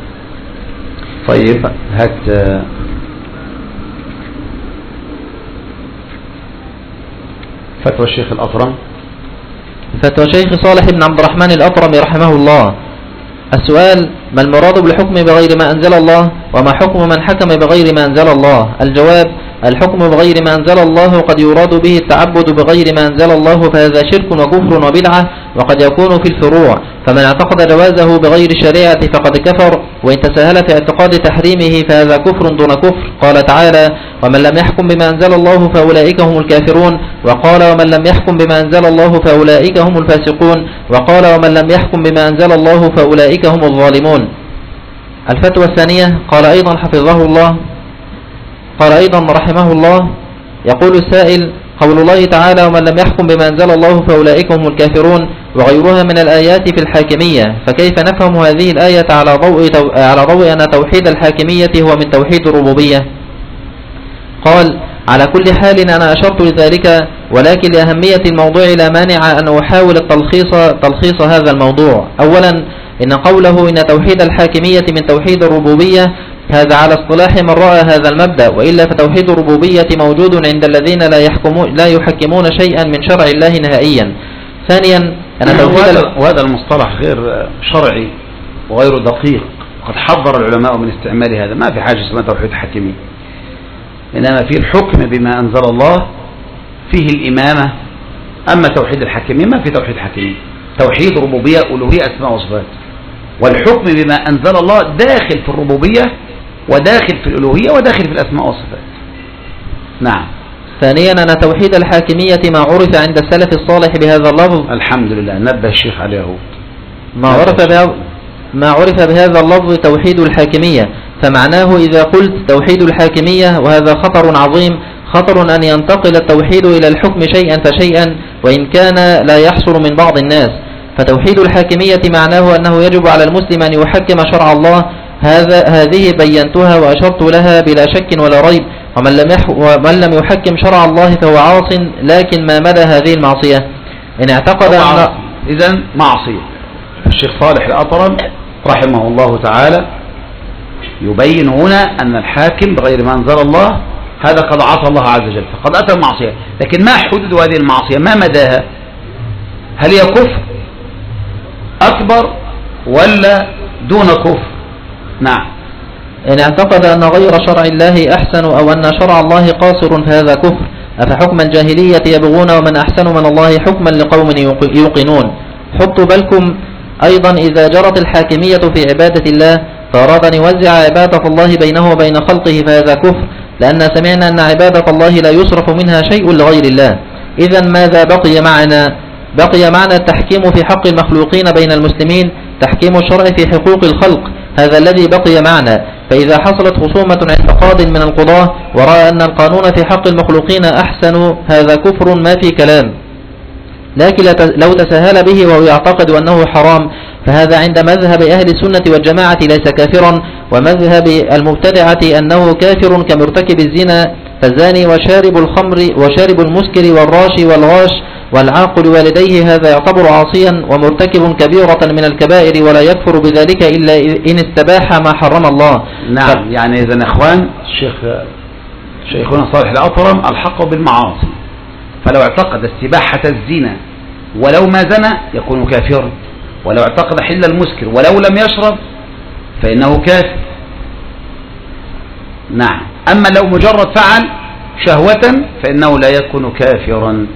طيب، هات فتوى الشيخ الأطرم. فتوى الشيخ صالح بن عبد الرحمن الأطرم رحمه الله. السؤال: ما المراد بالحكم بغير ما أنزل الله؟ وما حكم من حكم بغير ما أنزل الله؟ الجواب: الحكم بغير ما أنزل الله قد يراد به التعبد بغير ما أنزل الله، فهذا شرك وكفر وبدعة، وقد يكون في الفروع، فمن اعتقد جوازه بغير الشريعة فقد كفر، وإن تساهل في اعتقاد تحريمه فهذا كفر دون كفر. قال تعالى: ومن لم يحكم بما أنزل الله فأولئك هم الكافرون، وقال: ومن لم يحكم بما أنزل الله فأولئك هم الفاسقون، وقال: ومن لم يحكم بما أنزل الله فأولئك هم الظالمون. الفتوى الثانية. قال أيضا حفظه الله قال أيضا رحمه الله: يقول السائل: قول الله تعالى: ومن لم يحكم بما أنزل الله فأولئك هم الكافرون، وغيرها من الآيات في الحاكمية، فكيف نفهم هذه الآية على ضوء على ضوء أن توحيد الحاكمية هو من توحيد الربوبية؟ قال: على كل حال أنا أشرت لذلك، ولكن لأهمية الموضوع لا مانع أن أحاول التلخيص تلخيص هذا الموضوع. أولا، إن قوله إن توحيد الحاكمية من توحيد الربوبية هذا على اصطلاح من رأى هذا المبدأ، وإلا فتوحيد الربوبية موجود عند الذين لا يحكمون لا يحكمون شيئا من شرع الله نهائيا. ثانيا، أن توحيد وهذا المصطلح غير شرعي وغير دقيق، قد حذر العلماء من استعمال هذا. ما في حاجة اسمها توحيد حاكمية، إنما في الحكم بما أنزل الله فيه الإمامة. أما توحيد الحاكمية ما في توحيد حاكمية، توحيد ربوبية ألوهية أسماء وصفات، والحكم بما أنزل الله داخل في الربوبية وداخل في الألوهية وداخل في الأسماء والصفات. نعم. ثانيا، أن توحيد الحاكمية ما عرف عند السلف الصالح بهذا اللفظ. الحمد لله، نبه الشيخ عليه. ما عرف بهذا ما عرف بهذا اللفظ توحيد الحاكمية، فمعناه إذا قلت توحيد الحاكمية، وهذا خطر عظيم، خطر أن ينتقل التوحيد إلى الحكم شيئا فشيئا، وإن كان لا يحصل من بعض الناس. فتوحيد الحاكمية معناه أنه يجب على المسلم أن يحكم شرع الله. هذا هذه بينتها وأشرت لها بلا شك ولا ريب. ومن لم, ومن لم يحكم شرع الله فهو عاص، لكن ما مدى هذه المعصية؟ إن اعتقد أن إذن معصية. الشيخ صالح الأطرم رحمه الله تعالى يبين هنا أن الحاكم بغير ما أنزل الله هذا قد عصى الله عز وجل، فقد أتى معصية. لكن ما حدود هذه المعصية؟ ما مداها؟ هل هي كفر أكبر ولا دون كفر؟ نعم. إن اعتقد أن غير شرع الله أحسن أو أن شرع الله قاصر فهذا كفر. أفحكم الجاهلية يبغون ومن أحسن من الله حكما لقوم يوقنون. حطوا بالكم أيضا إذا جرت الحاكمية في عبادة الله فأراد أن يوزع عبادة الله بينه وبين خلقه فهذا كفر، لأن سمعنا أن عبادة الله لا يصرف منها شيء لغير الله. إذن ماذا بقي معنا؟ بقي معنا التحكيم في حق المخلوقين بين المسلمين، تحكيم الشرع في حقوق الخلق، هذا الذي بقي معنا. فإذا حصلت خصومة عند قاض من القضاة ورأى أن القانون في حق المخلوقين أحسن، هذا كفر ما في كلام. لكن لو تساهل به وهو يعتقد أنه حرام فهذا عند مذهب أهل السنة والجماعة ليس كافرا، ومذهب المبتدعة أنه كافر كمرتكب الزنا، فالزاني وشارب الخمر وشارب المسكر والراشي والغاش والعاقل والديه هذا يعتبر عاصيا ومرتكب كبيرة من الكبائر ولا يكفر بذلك إلا إن استباح ما حرم الله. نعم ف... يعني إذن إخوان الشيخ شيخنا صالح الأطرم الحق بالمعاصي، فلو اعتقد استباحة الزنا ولو ما زنى يكون كافرا، ولو اعتقد حل المسكر ولو لم يشرب فإنه كافر. نعم. أما لو مجرد فعل شهوة فإنه لا يكون كافرا.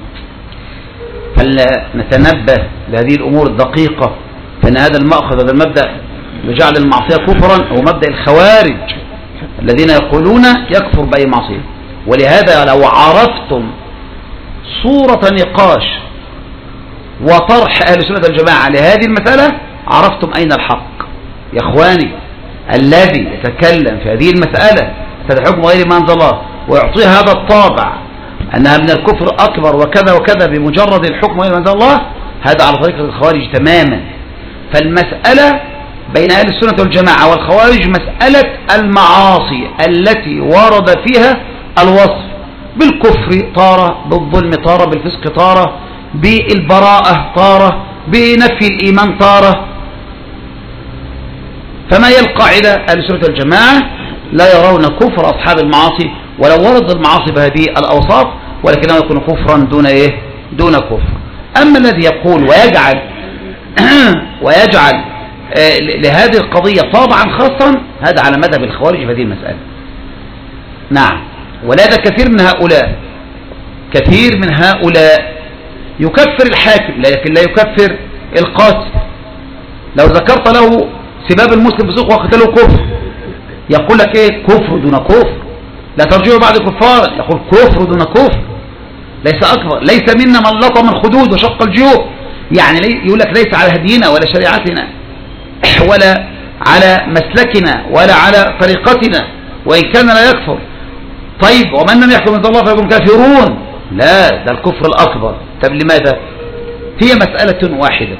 فلنتنبه لهذه الأمور الدقيقة، فإن هذا المأخذ هذا المبدأ بجعل المعصية كفرا هو مبدأ الخوارج الذين يقولون يكفر بأي معصية. ولهذا لو عرفتم صورة نقاش وطرح أهل السنة والجماعة لهذه المسألة عرفتم أين الحق. يا إخواني، الذي يتكلم في هذه المسألة فالحكم غير ما أنزل الله ويعطيها هذا الطابع أنها من الكفر أكبر وكذا وكذا بمجرد الحكم غير ما أنزل الله، هذا على طريقة الخوارج تماما. فالمسألة بين أهل السنة والجماعة والخوارج مسألة المعاصي التي ورد فيها الوصف بالكفر طارة، بالظلم طارة، بالفسق طارة، بالبراءة طارة، بنفي الإيمان طارة. فما هي القاعدة؟ أهل السنة والجماعة لا يرون كفر أصحاب المعاصي ولو ورد المعاصي بهذه الأوصاف، ولكنه يكون كفرا دون إيه؟ دون كفر. أما الذي يقول ويجعل ويجعل لهذه القضية طابعا خاصا، هذا على مذهب الخوارج في هذه المسألة. نعم. ولهذا كثير من هؤلاء كثير من هؤلاء يكفر الحاكم لكن لا يكفر القاتل. لو ذكرت له سباب المسلم فسوق وقتله كفر يقول لك ايه؟ كفر دون كفر، لا ترجعوا بعد كفارا، يقول كفر دون كفر ليس اكبر، ليس منا من لطم الخدود وشق الجيوب، يعني يقول لك ليس على هدينا ولا شريعتنا ولا على مسلكنا ولا على طريقتنا وإن كان لا يكفر. طيب ومن لم يحكم عند الله فيكم كافرون، لا ده الكفر الأكبر. طب لماذا؟ هي مسألة واحدة،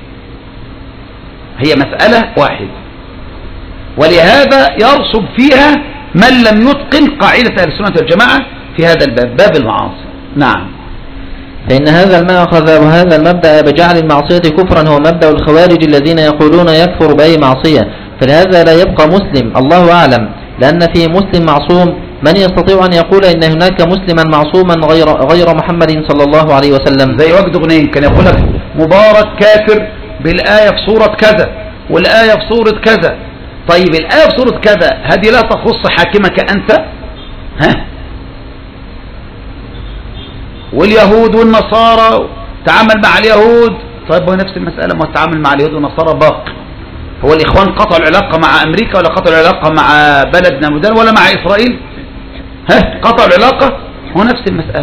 هي مسألة واحدة، ولهذا يرسب فيها من لم يتقن قاعدة أهل السنة والجماعة في هذا الباب، باب المعاصي. نعم. فإن هذا المأخذ وهذا المبدأ بجعل المعصية كفرا هو مبدأ الخوارج الذين يقولون يكفر بأي معصية، فلهذا لا يبقى مسلم الله أعلم، لأن في مسلم معصوم من يستطيع أن يقول إن هناك مسلما معصوما غير غير محمد صلى الله عليه وسلم. زي وجد غنين كان يقول لك مبارك كافر بالآية في سورة كذا والآية في سورة كذا. طيب الآية في سورة كذا هذه لا تخص حاكمك أنت؟ ها؟ واليهود والنصارى تعامل مع اليهود، طيب هو نفس المسألة، ما التعامل مع اليهود والنصارى باقي. هو الإخوان قطعوا العلاقة مع أمريكا ولا قطعوا العلاقة مع بلدنا مدان ولا مع إسرائيل؟ ها؟ قطعوا العلاقة، هو نفس المسألة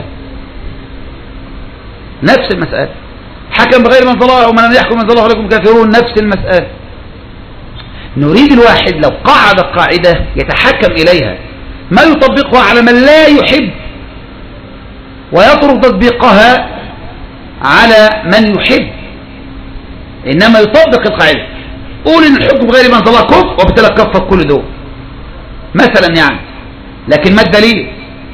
نفس المسألة. حكم بغير من الله ومن لم يحكم من الله فلكم كافرون، نفس المسألة. نريد الواحد لو قعد قاعدة يتحكم إليها ما يطبقها على من لا يحب ويترك تطبيقها على من يحب، إنما يطبق القاعدة. قول إن الحكم غير من الله كفر وبالتالي كفر كل دول مثلا يعني، لكن ما الدليل؟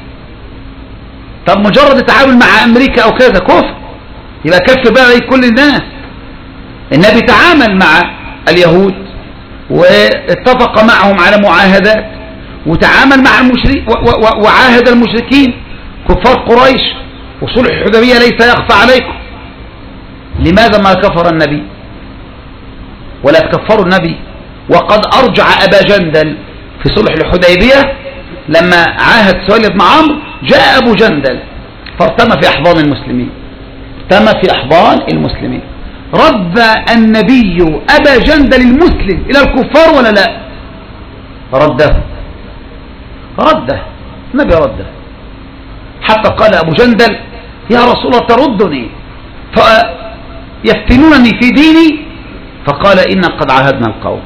طب مجرد التعامل مع أمريكا أو كذا كفر، يبقى كف بقى كل الناس. النبي تعامل مع اليهود واتفق معهم على معاهدات وتعامل مع المشرك وعاهد المشركين كفار قريش، وصلح الحديبية ليس يخفى عليكم. لماذا ما كفر النبي ولا تكفروا النبي؟ وقد أرجع أبا جندل في صلح الحديبية لما عاهد سهيل بن عمرو، جاء أبو جندل فارتمى في أحضان المسلمين، ارتمى في أحضان المسلمين. رد النبي أبا جندل المسلم إلى الكفار ولا لا؟ رده رده النبي رده، حتى قال أبو جندل يا رسول الله تردني فيفتنونني في ديني، فقال إنا قد عاهدنا القوم.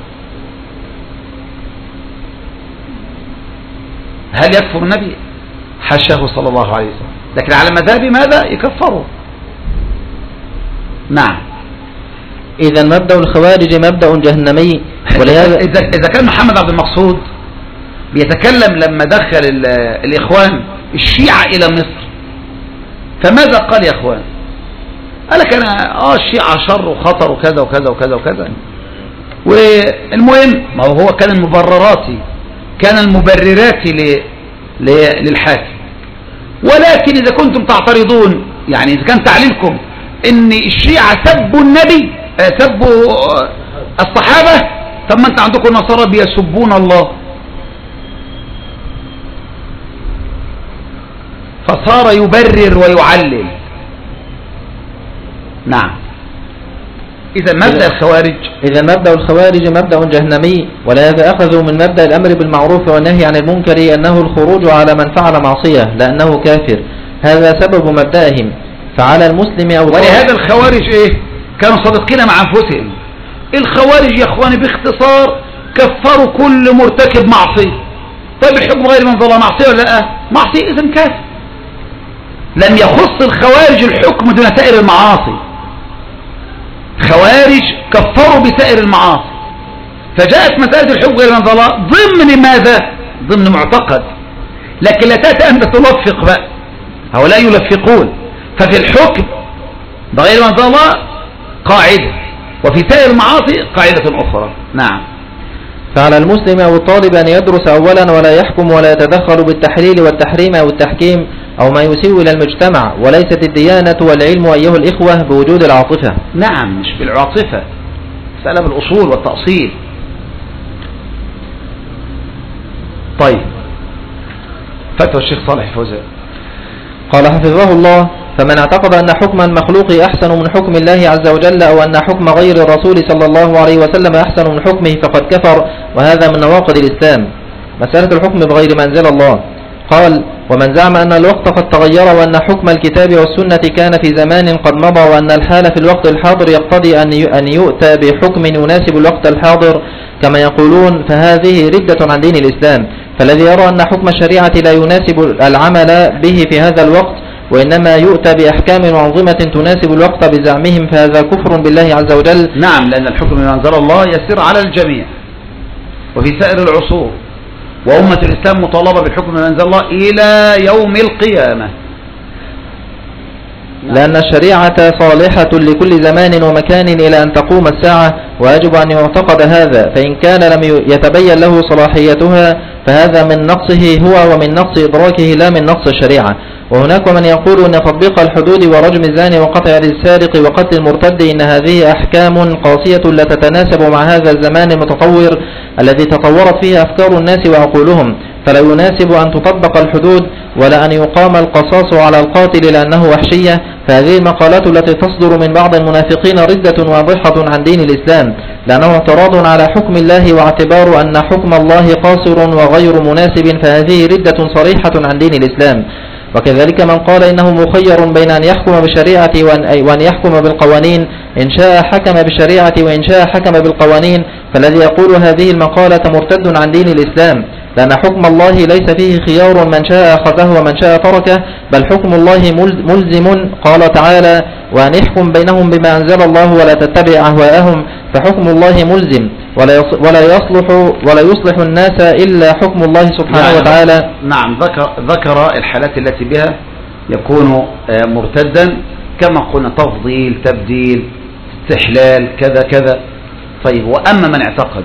هل يكفر النبي؟ حاشاه صلى الله عليه وسلم، لكن على مذهب ماذا يكفره؟ نعم. إذا مبدأ الخوارج مبدأ جهنمي، ولهذا إذا إذا كان محمد عبد المقصود بيتكلم لما دخل الإخوان الشيعة إلى مصر، فماذا قال يا إخوان؟ قال لك أنا آه الشيعة شر وخطر وكذا وكذا وكذا وكذا. والمهم ما هو كان المبررات كان المبررات للحاكم. ولكن إذا كنتم تعترضون، يعني إذا كان تعليلكم إن الشيعة سبوا النبي سبوا الصحابة، طب ما أنت عندكم نصارى بيسبون الله، فصار يبرر ويعلل. نعم. إذا مبدأ الخوارج إذا مبدأ الخوارج مبدأ جهنمي، ولهذا أخذوا من مبدأ الأمر بالمعروف والنهي عن المنكر أنه الخروج على من فعل معصية لأنه كافر، هذا سبب مبدأهم. فعلى المسلم أو ولهذا الخوارج إيه؟ كانوا صادقين مع أنفسهم. الخوارج يا إخواني باختصار كفروا كل مرتكب معصية. طيب الحكم غير من ظلم معصية ولا لا؟ معصية إذن كافر. لم يخص الخوارج الحكم دون سائر المعاصي. خوارج كفروا بسائر المعاصي، فجاءت مسألة الحكم غير من ظلم ضمن ماذا؟ ضمن معتقد. لكن لا تأتي أن تلفق بقى، هؤلاء يلفقون. ففي الحكم بغير من ظلم قاعدة، وفي سائر المعاصي قاعدة أخرى. نعم. فعلى المسلم أو الطالب أن يدرس أولا ولا يحكم ولا يتدخل بالتحليل والتحريم أو التحكيم أو ما يسيء إلى المجتمع، وليست الديانة والعلم أيها الإخوة بوجود العاطفة. نعم، مش بالعاطفة، مسألة بالأصول والتأصيل. طيب، فتوى الشيخ صالح الفوزان قال حفظه الله: فمن اعتقد أن حكم المخلوق أحسن من حكم الله عز وجل، أو أن حكم غير الرسول صلى الله عليه وسلم أحسن من حكمه فقد كفر، وهذا من نواقض الإسلام. مسألة الحكم بغير ما أنزل الله. قال: ومن زعم أن الوقت قد تغير، وأن حكم الكتاب والسنة كان في زمان قد مضى، وأن الحال في الوقت الحاضر يقتضي أن يؤتى بحكم يناسب الوقت الحاضر كما يقولون، فهذه ردة عن دين الإسلام. فالذي يرى أن حكم الشريعة لا يناسب العمل به في هذا الوقت، وإنما يؤتى بأحكام وأنظمة تناسب الوقت بزعمهم، فهذا كفر بالله عز وجل. نعم، لأن الحكم بما أنزل الله يسير على الجميع وفي سائر العصور، وأمة الإسلام مطالبة بالحكم بما أنزل الله إلى يوم القيامة. لأن الشريعة صالحة لكل زمان ومكان إلى أن تقوم الساعة، ويجب أن يعتقد هذا، فإن كان لم يتبين له صلاحيتها فهذا من نقصه هو ومن نقص إدراكه لا من نقص الشريعة. وهناك من يقول أن تطبيق الحدود ورجم الزاني وقطع السارق وقتل المرتد إن هذه أحكام قاسية لا تتناسب مع هذا الزمان المتطور الذي تطورت فيه أفكار الناس وعقولهم، فلا يناسب أن تطبق الحدود ولا أن يقام القصاص على القاتل لأنه وحشية. فهذه المقالات التي تصدر من بعض المنافقين ردة واضحة عن دين الإسلام، لأنه اعتراض على حكم الله واعتبار أن حكم الله قاصر وغير مناسب، فهذه ردة صريحة عن دين الإسلام. وكذلك من قال إنه مخير بين أن يحكم بالشريعة وأن يحكم بالقوانين، إن شاء حكم بالشريعة وإن شاء حكم بالقوانين، فالذي يقول هذه المقالة مرتد عن دين الإسلام، لأن حكم الله ليس فيه خيار من شاء أخذه ومن شاء تركه، بل حكم الله ملزم. قال تعالى: وأن يحكم بينهم بما أنزل الله ولا تتبع أهواءهم، فحكم الله ملزم ولا يصلح ولا يصلح الناس إلا حكم الله سبحانه نعم وتعالى. نعم، ذكر ذكر الحالات التي بها يكون مرتدا، كما قلنا تفضيل، تبديل، استحلال، كذا كذا. طيب، وأما من اعتقد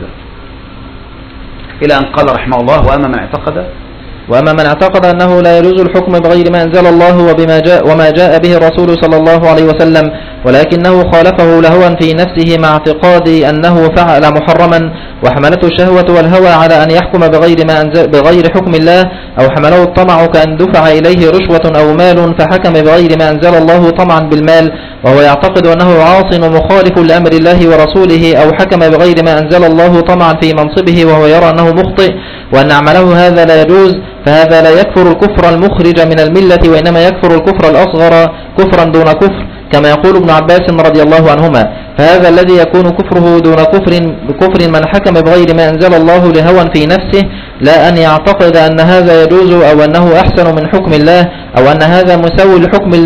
إلى أن قال رحمه الله: وأما من اعتقد وأما من اعتقد أنه لا يجوز الحكم بغير ما أنزل الله وبما جاء وما جاء به الرسول صلى الله عليه وسلم، ولكنه خالفه لهوا في نفسه مع اعتقاد أنه فعل محرما، وحملته الشهوة والهوى على أن يحكم بغير ما أنزل بغير حكم الله، أو حمله الطمع كأن دفع إليه رشوة أو مال فحكم بغير ما أنزل الله طمعا بالمال، وهو يعتقد أنه عاص ومخالف لأمر الله ورسوله، أو حكم بغير ما أنزل الله طمعا في منصبه وهو يرى أنه مخطئ وأن عمله هذا لا يجوز، فهذا لا يكفر الكفر المخرج من الملة، وإنما يكفر الكفر الأصغر كفرا دون كفر، كما يقول ابن عباس رضي الله عنهما. فهذا الذي يكون كفره دون كفر بكفر من حكم بغير ما أنزل الله لهوى في نفسه، لا أن يعتقد أن هذا يجوز أو أنه أحسن من حكم الله أو أن هذا مساوي لحكم الله،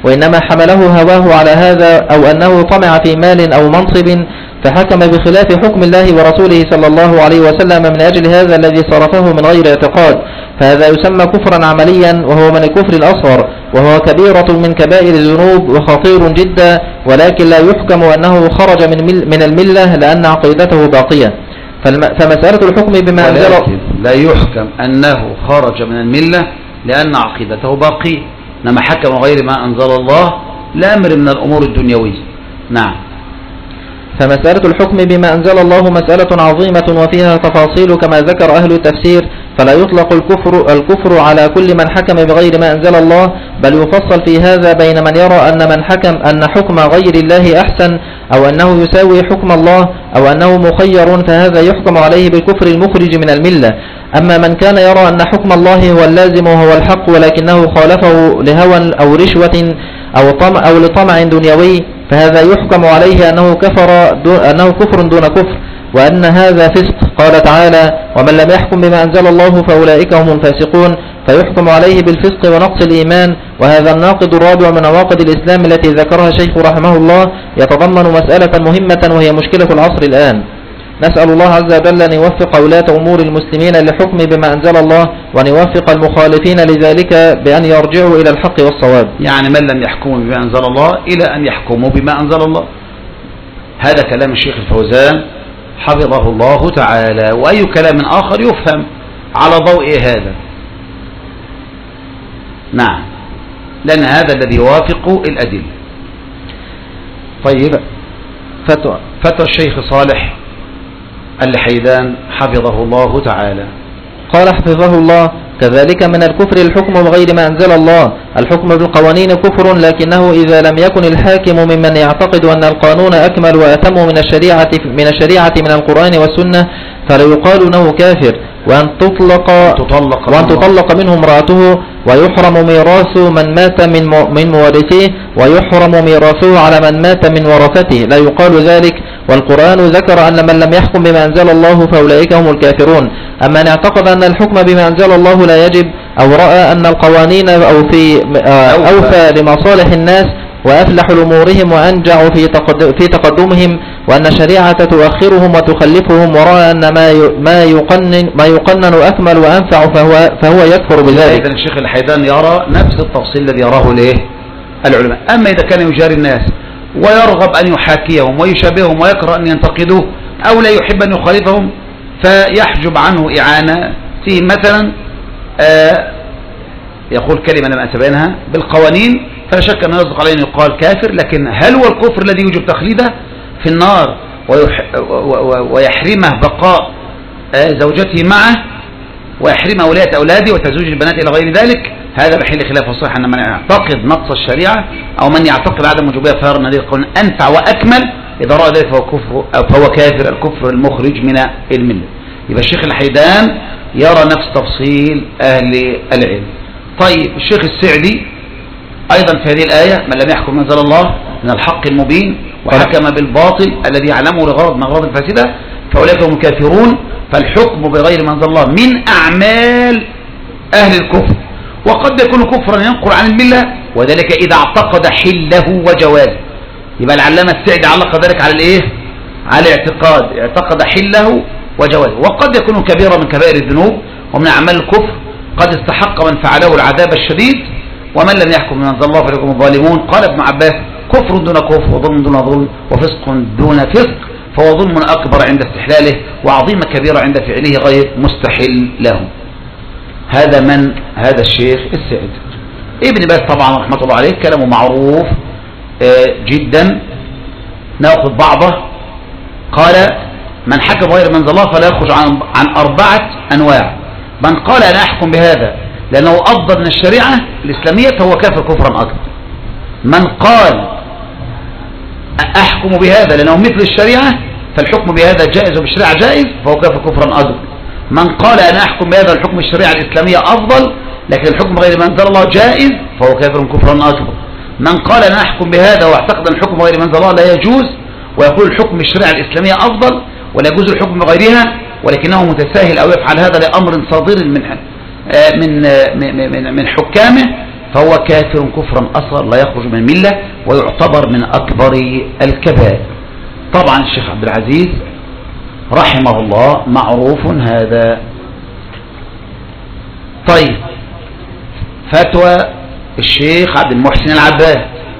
وإنما حمله هواه على هذا أو أنه طمع في مال أو منصب فحكم بخلاف حكم الله ورسوله صلى الله عليه وسلم من أجل هذا الذي صرفه من غير اعتقاد، فهذا يسمى كفرا عمليا وهو من الكفر الأصغر، وهو كبيرة من كبائر الذنوب وخطير جدا، ولكن لا يحكم أنه خرج من من الملة لأن عقيدته باقية. فمسألة الحكم بما أنزل لا يحكم أنه خرج من الملة لأن عقيدته باقية، إنما حكم غير ما أنزل الله لأمر من الأمور الدنيوية. نعم. فمسألة الحكم بما أنزل الله مسألة عظيمة وفيها تفاصيل كما ذكر أهل التفسير، فلا يطلق الكفر, الكفر على كل من حكم بغير ما أنزل الله، بل يفصل في هذا بين من يرى أن من حكم أن حكم غير الله أحسن أو أنه يساوي حكم الله أو أنه مخير، فهذا يحكم عليه بالكفر المخرج من الملة. أما من كان يرى أن حكم الله هو اللازم وهو الحق ولكنه خالفه لهوى أو رشوة أو, طمع أو لطمع دنيوي، فهذا يحكم عليه أنه, كفر دون أنه كفر دون كفر، وأن هذا فسق. قال تعالى: ومن لم يحكم بما أنزل الله فأولئك هم الفاسقون، فيحكم عليه بالفسق ونقص الإيمان. وهذا الناقض الرابع من نواقض الإسلام التي ذكرها الشيخ رحمه الله يتضمن مسألة مهمة وهي مشكلة العصر الآن. نسأل الله عز وجل أن يوفق ولاة أمور المسلمين للحكم بما أنزل الله، وأن يوفق المخالفين لذلك بأن يرجعوا إلى الحق والصواب. يعني من لم يحكموا بما أنزل الله إلى أن يحكموا بما أنزل الله. هذا كلام الشيخ الفوزان حفظه الله تعالى، وأي كلام آخر يفهم على ضوء هذا. نعم، لأن هذا الذي يوافق الأدلة. طيب، فتوى فتوى الشيخ صالح اللحيدان حفظه الله تعالى. قال حفظه الله: كذلك من الكفر الحكم بغير ما أنزل الله. الحكم بالقوانين كفر، لكنه إذا لم يكن الحاكم ممن يعتقد أن القانون أكمل وأتم من الشريعة من الشريعة من القرآن والسنة فلا يقال له كافر، وأن تطلق تطلق وأن تطلق منه امرأته، ويحرم ميراث من مات من من موارثيه، ويحرم ميراثه على من مات من ورثته، لا يقال ذلك. والقرآن ذكر أن من لم يحكم بما أنزل الله فأولئك هم الكافرون. أما أن اعتقد أن الحكم بما أنزل الله لا يجب، أو رأى أن القوانين أو في أوفى لمصالح الناس وأفلح لأمورهم وأنجع في في تقدمهم، وأن الشريعة تؤخرهم وتخلفهم، ورأى أن ما ما يقنن ما يقنن أكمل وأنفع فهو فهو يكفر بذلك. إذن الشيخ الحيدان يرى نفس التفصيل الذي يراه له العلماء. أما إذا كان يجاري الناس ويرغب أن يحاكيهم ويشابههم ويكره أن ينتقدوه أو لا يحب أن يخالفهم فيحجب عنه إعانته، مثلا آه يقول كلمة لم أتبينها بالقوانين، فلا شك أنه يصدق عليه أن يقال كافر. لكن هل هو الكفر الذي يوجب تخليده في النار ويحرمه بقاء زوجته معه ويحرمه ولاية أولاده وتزويج البنات إلى غير ذلك؟ هذا بحيل خلاف الصحيح. أن من يعتقد نقص الشريعة أو من يعتقد عدم وجوبية فيرى أن هذه القوانين أنفع وأكمل، إذا رأى ذلك فهو كفر فهو كافر، الكفر المخرج من الملة. يبقى الشيخ الحيدان يرى نفس تفصيل أهل العلم. طيب، الشيخ السعدي أيضا في هذه الآية: من لم يحكم ما أنزل الله من الحق المبين وحكم بالباطل الذي يعلمه لغرض من أغراض الفاسدة فأولئك هم الكافرون. فالحكم بغير ما أنزل الله من أعمال أهل الكفر، وقد يكون كفرا ينقل عن الملة، وذلك إذا اعتقد حله وجوازه. يبقى العلامة السعدي علق ذلك على الإيه؟ على اعتقاد اعتقد حله وجوازه. وقد يكون كبيرا من كبائر الذنوب ومن أعمال الكفر قد استحق من فعله العذاب الشديد. ومن لم يحكم من أنزل الله فليكن الظالمون. قال ابن عباس: كفر دون كفر، وظلم دون ظلم، وفسق دون فسق، فهو ظلم أكبر عند استحلاله وعظيمة كبيرة عند فعله غير مستحل له. هذا من هذا الشيخ السعدي. ابن باز طبعا رحمة الله عليه كلامه معروف جدا، نأخذ بعضه. قال: من حكم غير من أنزل الله فلا يخرج عن عن أربعة أنواع. من قال أنا أحكم بهذا لأنه أفضل من الشريعة الإسلامية فهو كافر كفرا أكبر. من قال أحكم بهذا لأنه مثل الشريعة فالحكم بهذا جائز وبالشريعة جائز فهو كافر كفرا أكبر. من قال أنا أحكم بهذا الحكم الشريعة الإسلامية أفضل لكن الحكم بغير ما أنزل الله جائز فهو كافر كفرا أكبر. من قال أنا أحكم بهذا واعتقد أن الحكم بغير ما أنزل الله لا يجوز ويقول الحكم الشريعة الإسلامية أفضل ولا يجوز الحكم بغيرها، ولكنه متساهل أو يفعل هذا لأمر صادر من من من من حكامه، فهو كافر كفرا أصغر لا يخرج من الملة ويعتبر من أكبر الكبائر. طبعا الشيخ عبد العزيز رحمه الله معروف هذا. طيب فتوى الشيخ عبد المحسن العباس.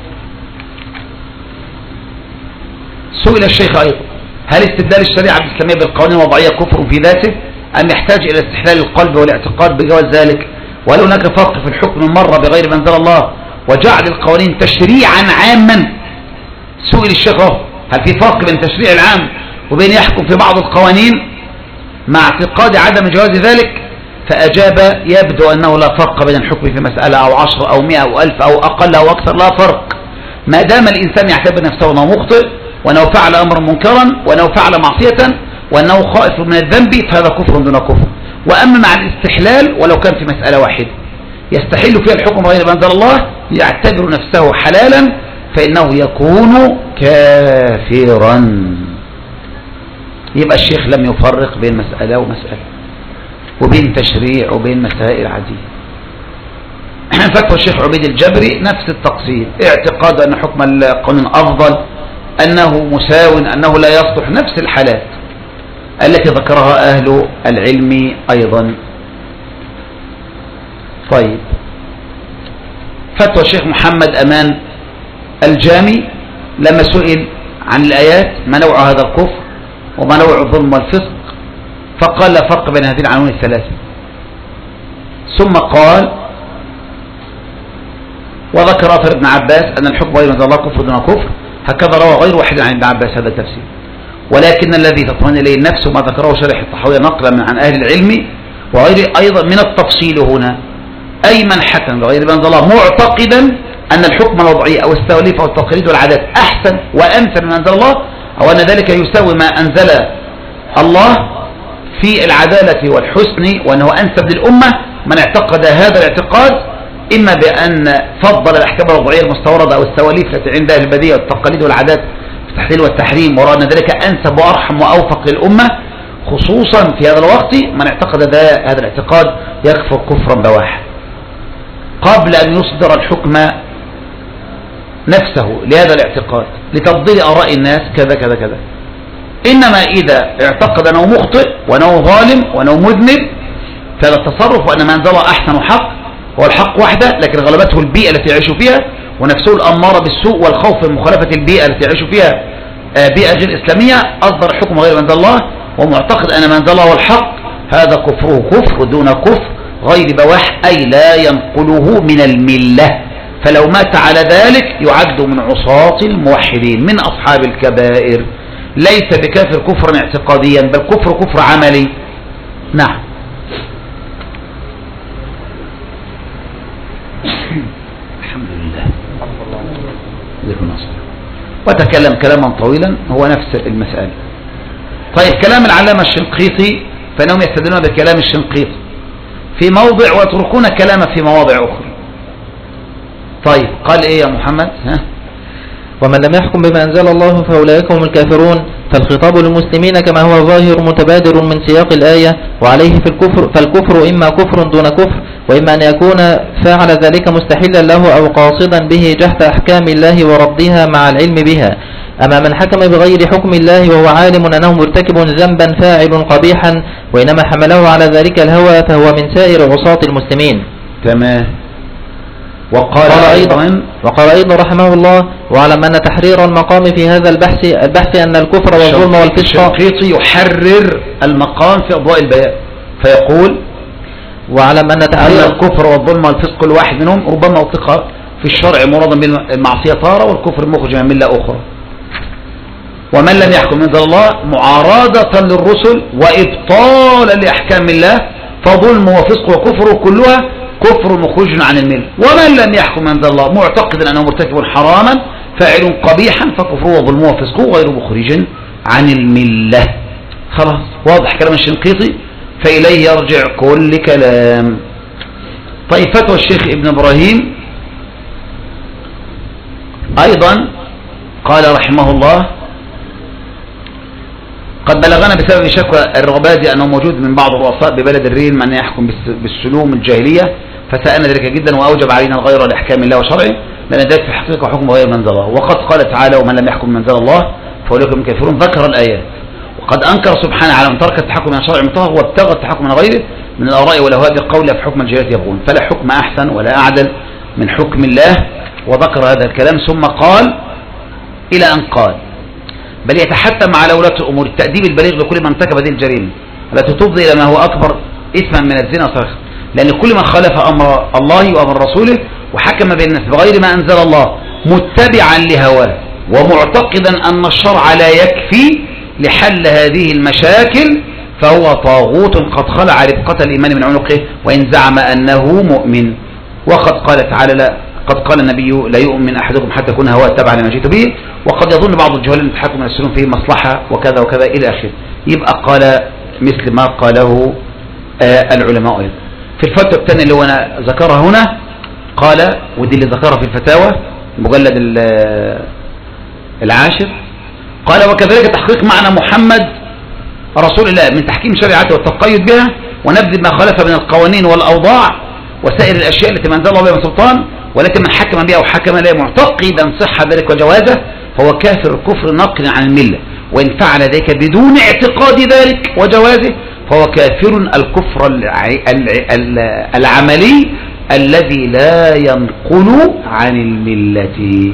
سئل الشيخ أيضا: هل استبدال الشريعة الإسلامية بالقوانين الوضعية كفر في ذاته أم يحتاج إلى استحلال القلب والاعتقاد بجواز ذلك؟ وهل هناك فرق في الحكم مرة بغير ما أنزل الله وجعل القوانين تشريعا عاما؟ سئل الشيخ: هل في فرق بين التشريع العام وبين يحكم في بعض القوانين مع اعتقاد عدم جواز ذلك؟ فأجاب: يبدو أنه لا فرق بين الحكم في مسألة أو عشر أو مئة أو ألف أو أقل أو أكثر، لا فرق ما دام الإنسان يعتبر نفسه أنه مخطئ وأنه فعل أمرا منكرا وأنه فعل معصية وأنه خائف من الذنب، فهذا كفر دون كفر. وأما مع الاستحلال ولو كان في مسألة واحدة يستحل فيها الحكم غير ما أنزل الله يعتبر نفسه حلالا فإنه يكون كافرا. يبقى الشيخ لم يفرق بين مسألة ومسألة وبين تشريع وبين مسائل عادية. فتوى الشيخ عبيد الجبري نفس التقسيم: اعتقاد أن حكم القانون أفضل، أنه مساو، أنه لا يصلح، نفس الحالات التي ذكرها أهل العلم أيضا. طيب فتوى الشيخ محمد أمان الجامي لما سئل عن الآيات: ما نوع هذا الكفر وما نوع الظلم والفسق؟ فقال: لا فرق بين هذه العناوين الثلاثة. ثم قال وذكر أثر ابن عباس أن الحكم غير ما أنزل الله كفر دون كفر، هكذا روى غير واحد عن ابن عباس هذا التفسير. ولكن الذي تطمئن إليه النفس ما ذكره شرح الطحاوية نقلا من عن أهل العلم وغير أيضا من التفصيل هنا: أي من حكم بغير ما أنزل الله معتقدا أن الحكم الوضعي أو التوليف أو التقليد والعادات أحسن وأمثل من أنزل الله، أو أن ذلك يساوي ما أنزل الله في العدالة والحسن وأنه أنسب للأمة، من اعتقد هذا الاعتقاد إما بأن فضل الأحكام الوضعية المستوردة أو التوليف التي عند أهل البديع والتقاليد والعادات في التحليل والتحريم، ورأى أن ذلك أنسب وأرحم وأوفق للأمة، خصوصا في هذا الوقت من اعتقد هذا الاعتقاد يكفر كفرا بواحد قبل أن يصدر الحكم نفسه لهذا الاعتقاد لتفضيل آراء الناس كذا كذا كذا. إنما إذا اعتقد أنه مخطئ وأنه ظالم وأنه مذنب فهذا التصرف وأن ما أنزله أحسن حق هو الحق وحده، لكن غلبته البيئة التي يعيش فيها ونفسه الأمارة بالسوء والخوف من مخالفة البيئة التي يعيش فيها بيئة غير إسلامية، أصدر الحكم غير ما أنزل الله ومعتقد أن ما أنزله هو الحق، هذا كفره كفر دون كفر غير بواح، أي لا ينقله من الملة، فلو مات على ذلك يعد من عصاة الموحدين من أصحاب الكبائر، ليس بكافر كفرا اعتقاديا بل كفر كفر عملي. نعم. الحمد لله. وتكلم كلاما طويلا هو نفس المسألة. طيب كلام العلامة الشنقيطي فإنهم يستدلون بكلام الشنقيطي في موضع ويتركون كلامه في مواضع أخرى. طيب قال إيه يا محمد؟ ها؟ ومن لم يحكم بما أنزل الله فأولئك هم الكافرون، فالخطاب للمسلمين كما هو ظاهر متبادر من سياق الآية، وعليه في الكفر، فالكفر إما كفر دون كفر، وإما أن يكون فعل ذلك مستحلا له أو قاصدا به جحد أحكام الله وردها مع العلم بها. أما من حكم بغير حكم الله وهو عالم أنه مرتكب ذنبا فاعل قبيحا وإنما حمله على ذلك الهوى فهو من سائر عصاة المسلمين. تمام. وقال أيضا وقال أيضا رحمه الله: واعلم أن تحرير المقام في هذا البحث البحث أن الكفر والظلم والفسق. الشنقيطي يحرر المقام في أضواء البيان فيقول: واعلم أن تحرير أن الكفر والظلم والفسق الواحد منهم ربما أطلق في الشرع مرادا بالمعصية تارة والكفر مخرج من ملة أخرى. ومن لم يحكم من أنزل الله معارضة للرسل وإبطالا لأحكام الله فظلم وفسق وكفر كلها كفر مخرج عن الملة. ومن لم يحكم من أنزل الله معتقدا أنه مرتكب حراما فاعل قبيحا فكفره وظلمه وفسقه غير مخرج عن الملة. خلاص واضح كلام الشنقيطي فإليه يرجع كل كلام. طيب فتوى الشيخ ابن إبراهيم أيضا قال رحمه الله: قد بلغنا بسبب شكوى الرغبادي أنه موجود من بعض الرؤساء ببلد الرين من يحكم بالسلوم الجاهلية فسألنا ذلك جدا وأوجب علينا الغير لأحكام الله وشرعه، لأن ذلك في الحقيقة حكم غير من أنزل الله. وقد قال تعالى ومن لم يحكم من أنزل الله فأولئك هم الكافرون، ذكر الآيات. وقد أنكر سبحانه على من ترك التحكم من الشرع المطهر وابتغى التحكم من غيره من الآراء والأهواء بقوله في حكم الجاهلية يبغون، فلا حكم أحسن ولا أعدل من حكم الله. وذكر هذا الكلام ثم قال إلى أن قال بل يتحتم على ولاة الأمور التأديب البليغ لكل من ارتكب هذه الجريمة التي تفضي إلى ما هو أكبر إثما من الزنا وصرخ، لأن كل من خالف أمر الله وأمر رسوله وحكم بين الناس بغير ما أنزل الله متبعا لهواه ومعتقدا أن الشرع لا يكفي لحل هذه المشاكل فهو طاغوت قد خلع ربقة الإيمان من عنقه وإن زعم أنه مؤمن. وقد قال تعالى لا قد قال النبي لا يؤمن أحدكم حتى يكون هواه تبعا لما جئت به، وقد يظن بعض الجهال أن التحكم يسيرون فيه مصلحة وكذا وكذا إلى آخره. يبقى قال مثل ما قاله آه العلماء أيضا. في الفتوى الثانية اللي هو أنا ذكرها هنا قال، ودي اللي ذكرها في الفتاوى المجلد العاشر، قال وكذلك تحقيق معنى محمد رسول الله من تحكيم شريعته والتقيد بها ونبذ ما خالف من القوانين والأوضاع وسائر الأشياء التي منزل الله بها من سلطان، والتي من حكم بها وحكم لها معتقدا صحة ذلك وجوازه فهو كافر كفر ناقل عن الملة، وإن فعل ذلك بدون اعتقاد ذلك وجوازه فهو كافر الكفر العملي الذي لا ينقل عن الملة.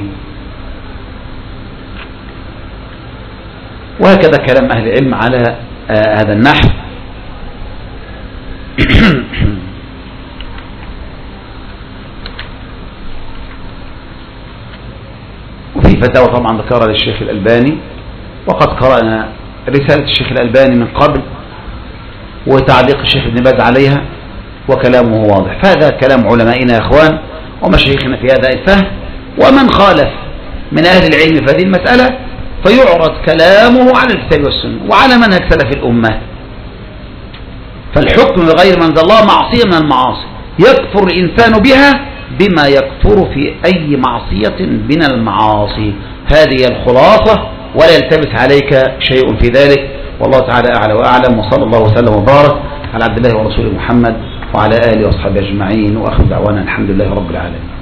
وهكذا كلام أهل العلم على آه هذا النحو. وفي فتاوى طبعا ذكرها للشيخ الألباني، وقد قرأنا رسالة الشيخ الألباني من قبل وتعليق الشيخ ابن باز عليها وكلامه واضح. فهذا كلام علمائنا يا اخوان ومشايخنا في هذا الفهم، ومن خالف من أهل العلم في هذه المسألة فيعرض كلامه على الكتاب والسنة وعلى منهج سلف الأمة. فالحكم بغير ما أنزل الله معصية من المعاصي يكفر الإنسان بها بما يكفر في أي معصية من المعاصي. هذه الخلاصة ولا يلتبس عليك شيء في ذلك، والله تعالى أعلى وأعلم، وصلى الله وسلم وبارك على عبد الله ورسوله محمد وعلى آله وأصحابه أجمعين، وآخر دعوانا الحمد لله رب العالمين.